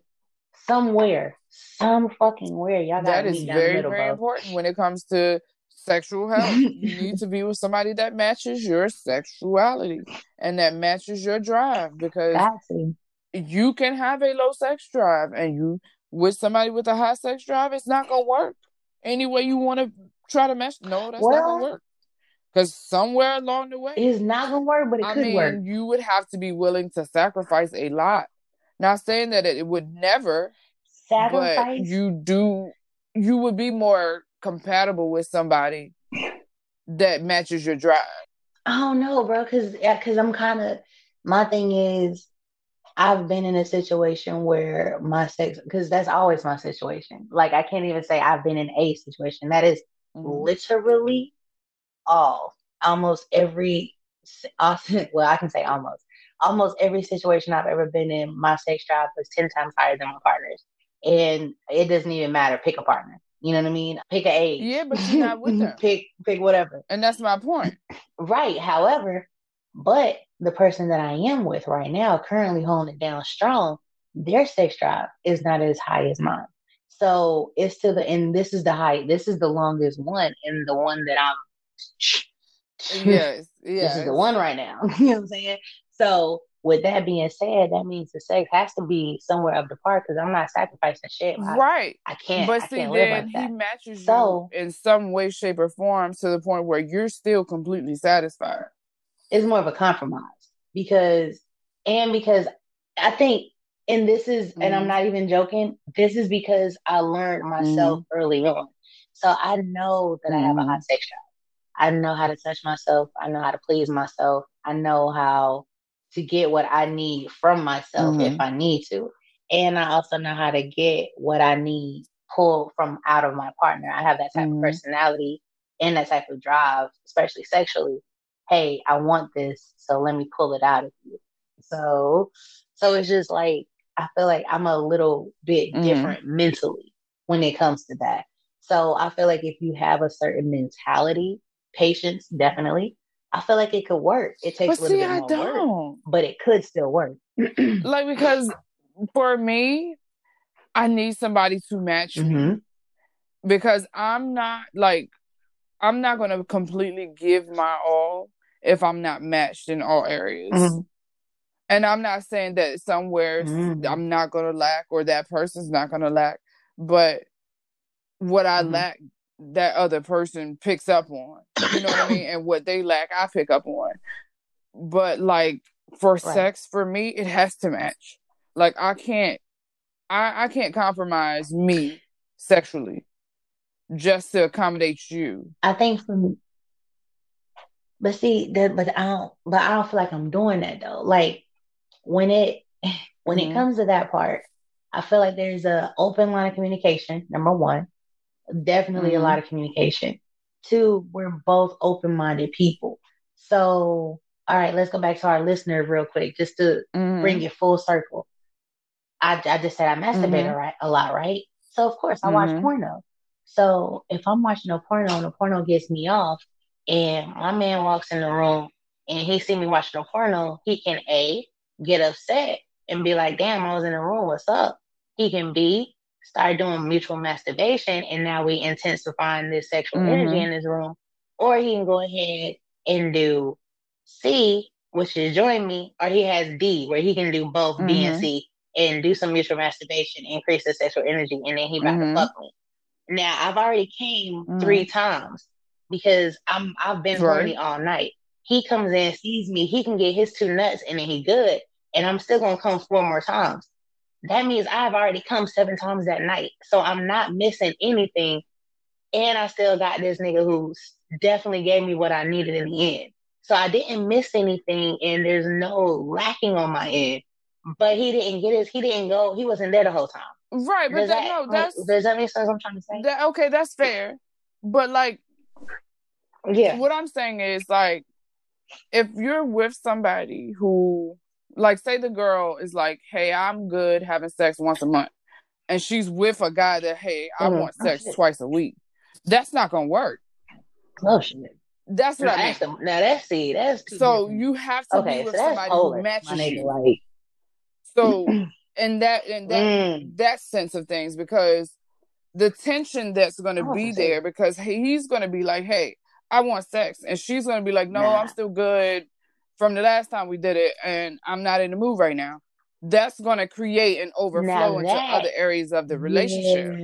some fucking where. Y'all gotta meet down the middle. That is very, very important when it comes to sexual health. You need to be with somebody that matches your sexuality and that matches your drive, because you can have a low sex drive and you with somebody with a high sex drive, it's not gonna work. Any way you want to try to match, no, that's not gonna work. Because somewhere along the way, it's not gonna work, but it could work. You would have to be willing to sacrifice a lot. Not saying that it would never sacrifice, but you would be more compatible with somebody that matches your drive. I don't know, bro, because I'm kind of, my thing is, I've been in a situation where because that's always my situation. Like, I can't even say I've been in a situation. That is literally almost every, well, I can say almost every situation I've ever been in, my sex drive was 10 times higher than my partner's. And it doesn't even matter. Pick a partner. You know what I mean? Pick an age. Yeah, but you're not with them. Pick whatever. And that's my point. Right. However, but the person that I am with right now, currently holding it down strong, their sex drive is not as high as mine. So it's and this is the longest one, and the one that I'm yes. This is the one right now. You know what I'm saying? So with that being said, that means the sex has to be somewhere up the park, because I'm not sacrificing shit. Right. I can't. But see, then he matches you in some way, shape, or form to the point where you're still completely satisfied. It's more of a compromise because I think, and this is, and I'm not even joking, this is because I learned myself early on. So I know that I have a hot sex drive. I know how to touch myself. I know how to please myself. I know how to get what I need from myself if I need to. And I also know how to get what I need pulled from out of my partner. I have that type of personality in that type of drive, especially sexually, hey, I want this, so let me pull it out of you. So it's just like, I feel like I'm a little bit different mentally when it comes to that. So I feel like if you have a certain mentality, patience, definitely, I feel like it could work. It takes a little bit more work, but it could still work. Like, because for me, I need somebody to match me, because I'm not going to completely give my all if I'm not matched in all areas. And I'm not saying that somewhere I'm not going to lack or that person's not going to lack, but what I lack, that other person picks up on. You know what I mean? And what they lack, I pick up on. But like for sex, for me, it has to match. Like I can't compromise me sexually just to accommodate you. I think for me, but see that, but I don't feel like I'm doing that though. Like when it comes to that part, I feel like there's a open line of communication. Number one, definitely a lot of communication. Two, we're both open-minded people. So, all right, let's go back to our listener real quick, just to bring it full circle. I just said I masturbate a lot, right? So of course I watch porno. So if I'm watching a porno and the porno gets me off, and my man walks in the room and he see me watching a porno, he can A, get upset and be like, damn, I was in the room, what's up? He can B, start doing mutual masturbation, and now we intensifying this sexual energy in this room. Or he can go ahead and do C, which is join me, or he has D, where he can do both B and C and do some mutual masturbation, increase the sexual energy, and then he about to fuck me. Now I've already came 3 times because I've been horny all night. He comes in, sees me, he can get his 2 nuts, and then he good, and I'm still gonna come 4 more times. That means I've already come 7 times that night, so I'm not missing anything, and I still got this nigga who definitely gave me what I needed in the end. So I didn't miss anything, and there's no lacking on my end. But he wasn't there the whole time. Right, but does that make sense? I'm trying to say. Okay, that's fair. But like, yeah, what I'm saying is, like, if you're with somebody who, like, say the girl is like, hey, I'm good having sex once a month, and she's with a guy that, hey, I want sex twice a week, that's not gonna work. Oh shit. That's what I mean. Now that's so different. You have to be with somebody who matches you. Like... So in that sense of things, because the tension that's going to be there, because he's going to be like, hey, I want sex, and she's going to be like, no, I'm still good from the last time we did it, and I'm not in the mood right now. That's going to create an overflow into other areas of the relationship.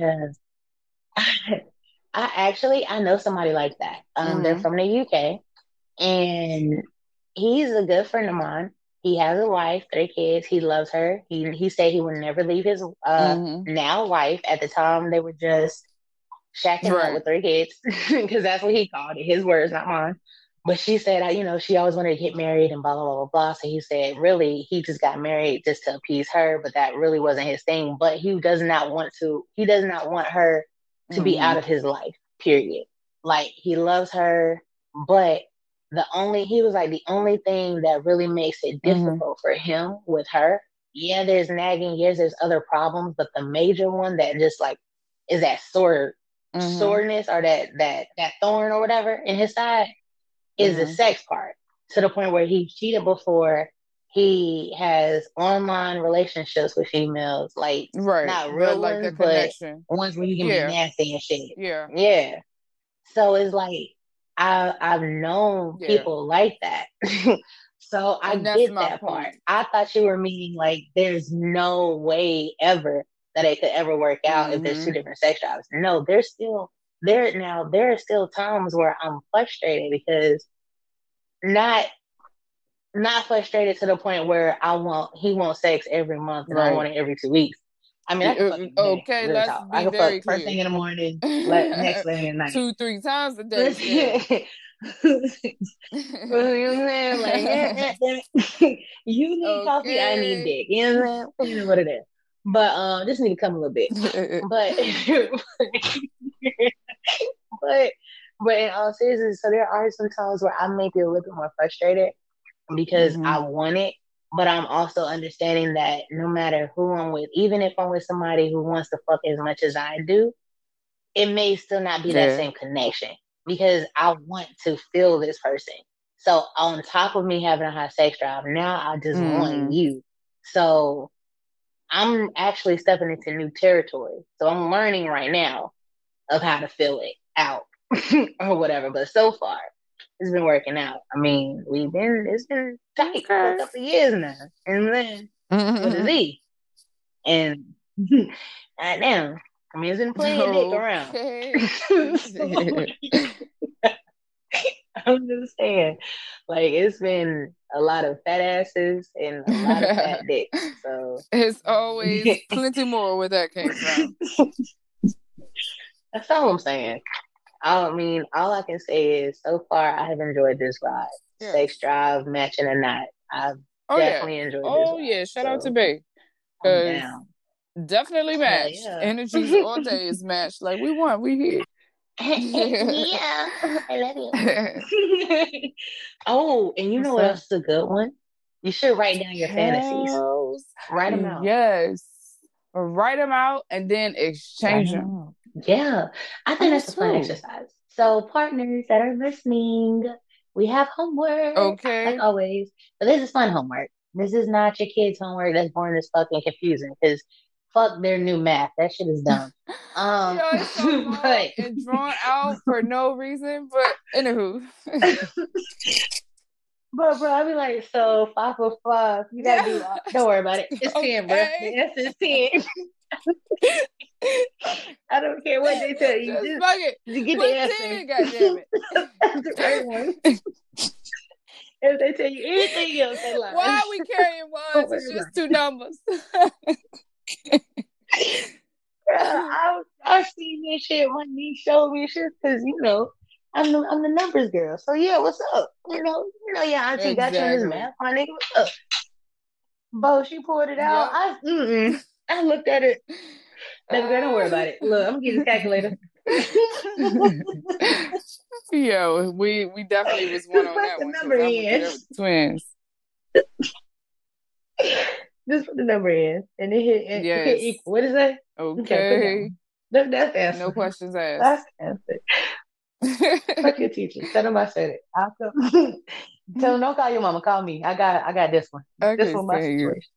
I know somebody like that. They're from the UK, and he's a good friend of mine. He has a wife, 3 kids. He loves her. He said he would never leave his now wife. At the time, they were just shacking up with 3 kids, because that's what he called it. His words, not mine. But she said, she always wanted to get married and blah, blah, blah, blah. So he said, really, he just got married just to appease her, but that really wasn't his thing. But he does not want her to be out of his life, period. Like, he loves her, but he was like, the only thing that really makes it difficult for him with her, there's nagging, there's other problems, but the major one that just like is that soreness, or that thorn or whatever in his side is the sex part, to the point where he cheated before. He has online relationships with females, like not real ones, like but ones where you can be nasty and shit. Yeah. So it's like I've known people like that. So I get that part. I thought you were meaning like there's no way ever that it could ever work out if there's 2 different sex drives. No, there are still times where I'm frustrated, because not frustrated to the point where he wants sex every month and I want it every 2 weeks. I mean, I can fuck okay, let's talk. I can fuck first thing in the morning, next thing at night. 2-3 times a day. You know what I'm saying? Like, you need coffee, I need dick. You know what I'm saying? You know what it is. But just need to come a little bit. But But in all seriousness, so there are some times where I may be a little bit more frustrated because I want it, but I'm also understanding that no matter who I'm with, even if I'm with somebody who wants to fuck as much as I do, it may still not be that same connection because I want to feel this person. So on top of me having a high sex drive, now I just want you. So I'm actually stepping into new territory. So I'm learning right now of how to feel it out or whatever. But so far, it's been working out. I mean, it's been tight for a couple of years now. And then with a Z. And goddamn. I mean, it's been plenty of dick around. I'm just saying, like, it's been a lot of fat asses and a lot of fat dicks. So it's always plenty more where that came from. That's all I'm saying. I mean, all I can say is, so far, I have enjoyed this ride. Yeah. Sex drive, matching or not, I've definitely enjoyed this ride. Oh, yeah. Shout out to Bay. I'm down. Definitely matched. Yeah. Energies all day is matched. Like, we won. We here. Yeah. I love you. Oh, and you know what else is a good one? You should write down your fantasies. Write them out. Yes. Write them out and then exchange them. Yeah. I think that's a fun exercise. So, partners that are listening, we have homework. Okay. Like always. But this is fun homework. This is not your kids' homework that's boring as fucking confusing because fuck their new math. That shit is dumb. It's so long and drawn out for no reason. But anywho. But bro, I be like, so 5 for 5. You gotta do. Don't worry about it. It's 10, bro. The answer is 10. I don't care what they tell you. Just fuck it. You get the answer. 10, goddammit. That's the right one. If they tell you anything else, they lie. Why are we carrying ones? It's just 2 numbers. I seen this shit. My niece showed me shit because I'm the numbers girl. So yeah, what's up? Your auntie got you in this math, my nigga. What's up? Bo, she pulled it out. I looked at it. Baby girl, don't worry about it. Look, I'm gonna get the calculator. Yo, we definitely was one on that one. Number in. Twins. Just put the number in, and it hit equal. What is that? Okay. That's the answer. No questions asked. That's the answer. Fuck your teacher. Tell them I said it. I'll come. Tell them don't call your mama. Call me. I got this one. This one my situation.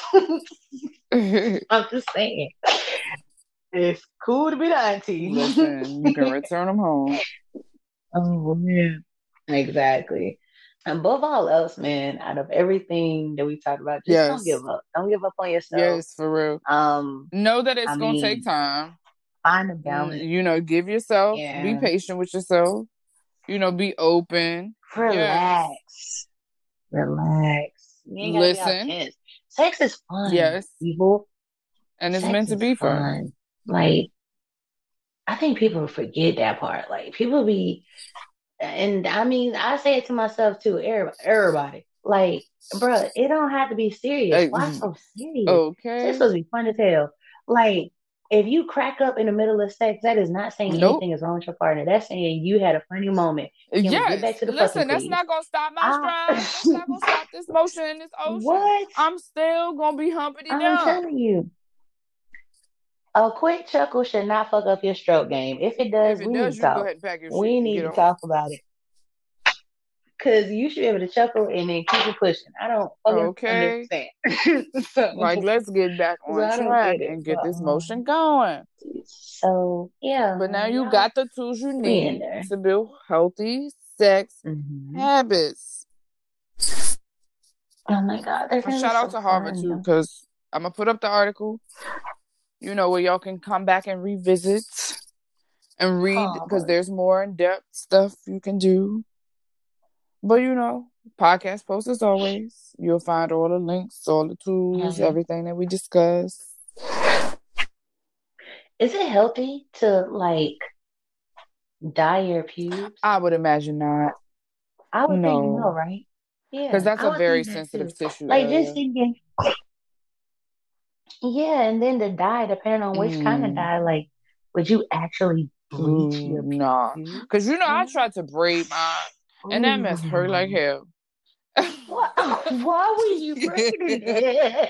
I'm just saying. It's cool to be the auntie. Listen, you can return them home. Oh man. Exactly. And above all else, man, out of everything that we talked about, just don't give up. Don't give up on yourself. Yes, for real. Know that it's gonna take time. Find a balance. Give yourself, be patient with yourself. Be open. Relax. You ain't gotta listen. Be all tense. Sex is fun. Yes. People. And it's meant to be fun. Like, I think people forget that part. Like, people be, and I mean, I say it to myself too, everybody. Like, bro, it don't have to be serious. Why so serious? Okay. It's supposed to be fun to tell. Like, if you crack up in the middle of sex, that is not saying anything is wrong with your partner. That's saying you had a funny moment. Can we get back to the listen, that's not going to stop my stride. That's not going to stop this motion in this ocean. What? I'm still going to be humpity down. I'm telling you. A quick chuckle should not fuck up your stroke game. If it does, we need to talk. Go ahead and pack your shit. We need to talk about it. Because you should be able to chuckle and then keep it pushing. I don't fucking understand. Like, let's get back on track and get this motion going. So, yeah. But now you got the tools you need to build healthy sex habits. Oh, my God. Shout out to Harvard, too, because I'm going to put up the article. Where y'all can come back and revisit and read because there's more in-depth stuff you can do. But, podcast post as always. You'll find all the links, all the tools, everything that we discussed. Is it healthy to, like, dye your pubes? I would imagine not. I would think no, right? Yeah. Because that's a very sensitive tissue. Like, just thinking... Yeah, and then the dye, depending on which kind of dye, like, would you actually Ooh, nah. Because, I tried to braid mine, and that mess hurt like hell. Why were you braiding it?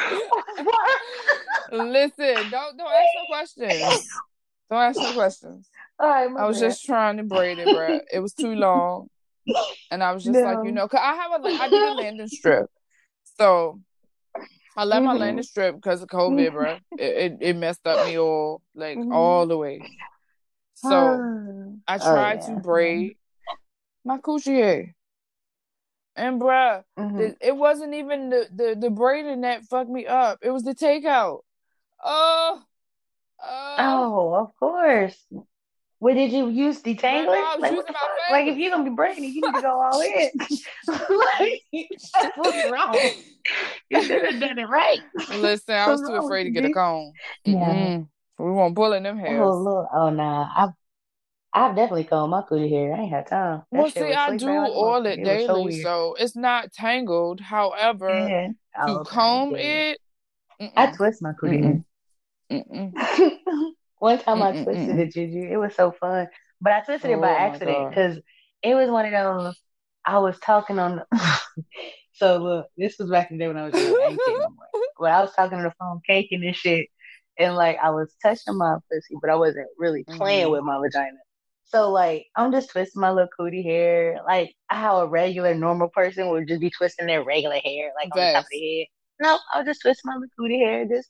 Listen, don't ask no questions. Don't ask no questions. All right, I was just trying to braid it, bro. It was too long. And I was just like, because I did a landing strip. So I left my landing strip because of COVID, bro. It messed up me all the way. So I tried to braid my coochie hair. And bruh, it wasn't even the braiding that fucked me up. It was the takeout. Oh, of course. What did you use? Detangler? I was using my fingers. Like, if you're gonna be braiding, you need to go all in. That's what's wrong. You should have done it right. Listen, I was too afraid to get a comb. Yeah. We won't pull in them hairs. Oh Lord, nah. I've definitely combed my cootie hair. I ain't had time. Well, see, I do oil it daily, so it's not tangled. However, to comb it, I twist my cootie hair. One time I twisted it, Juju. It was so fun. But I twisted it by accident because it was one of those, I was talking on the... So look, this was back in the day when I was young. I ain't kidding no more. But I was talking on the phone, caking and shit. And like, I was touching my pussy, but I wasn't really playing with my vagina. So like, I'm just twisting my little cootie hair, like how a regular normal person would just be twisting their regular hair, like on the top of the head. No, I was just twisting my little cootie hair, just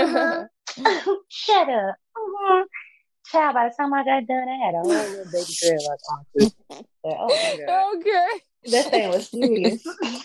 shut up. Child, by the time I got done, I had a whole little baby dreadlock on too. Oh my God. Okay. That thing was serious.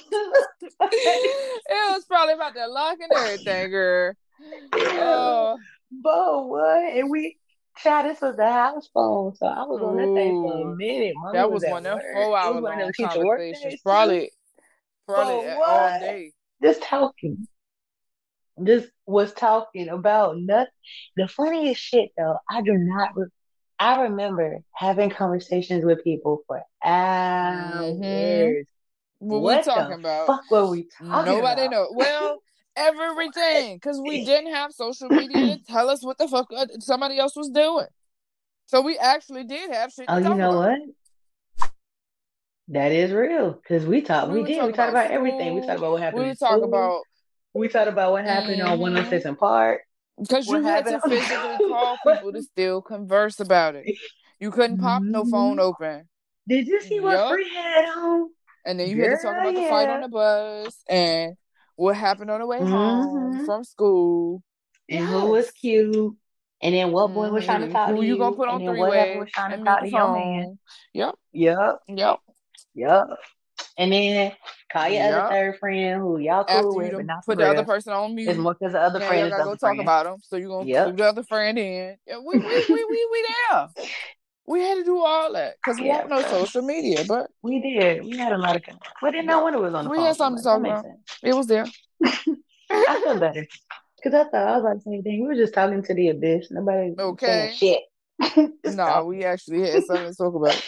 It was probably about that lock and everything, girl. Oh, but what? And child, this was the house phone, so I was on that thing for a minute. Mama that was one of them 4-hour long conversations. Probably all day. Just talking. Just was talking about nothing. The funniest shit, though, I remember having conversations with people for hours. What we talking about? Fuck were we talking about? Nobody knows. Well, everything, because we didn't have social media to tell us what the fuck somebody else was doing. So we actually did have shit to talk about. You know what? That is real, because we talked about everything. We talked about what happened. We talked about what happened on 106 and Park. Because you had to physically call people to still converse about it. You couldn't pop no phone open. Did you see what Free had on? And then you had to talk about the fight on the bus and what happened on the way home from school. And who was cute. And then what boy was trying to talk to you. Who you gonna put on three-way was trying to talk to your man. Yep. And then call your other third friend who y'all cool with, but not put the other person on mute. It's more because the other friend is gotta go talk about them. So you gonna put the other friend in. Yeah, we there. We had to do all that because we had no social media, but we did. We had a lot of. We didn't know when it was on the phone. We had something to talk about. It was there. I feel better because I thought I was like the same thing. We were just talking to the abyss. Nobody saying shit. No, we actually had something to talk about.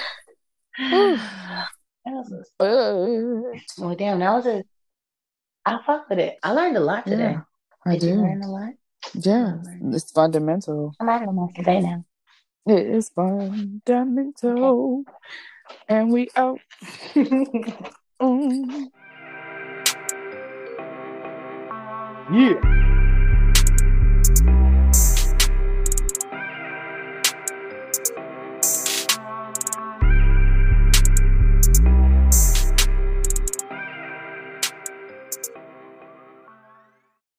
Well, damn, that was it. I fuck with it. I learned a lot today. Did you learn a lot? Yeah, it's fundamental. I'm having a month today now. It is fundamental, and we out. Yeah.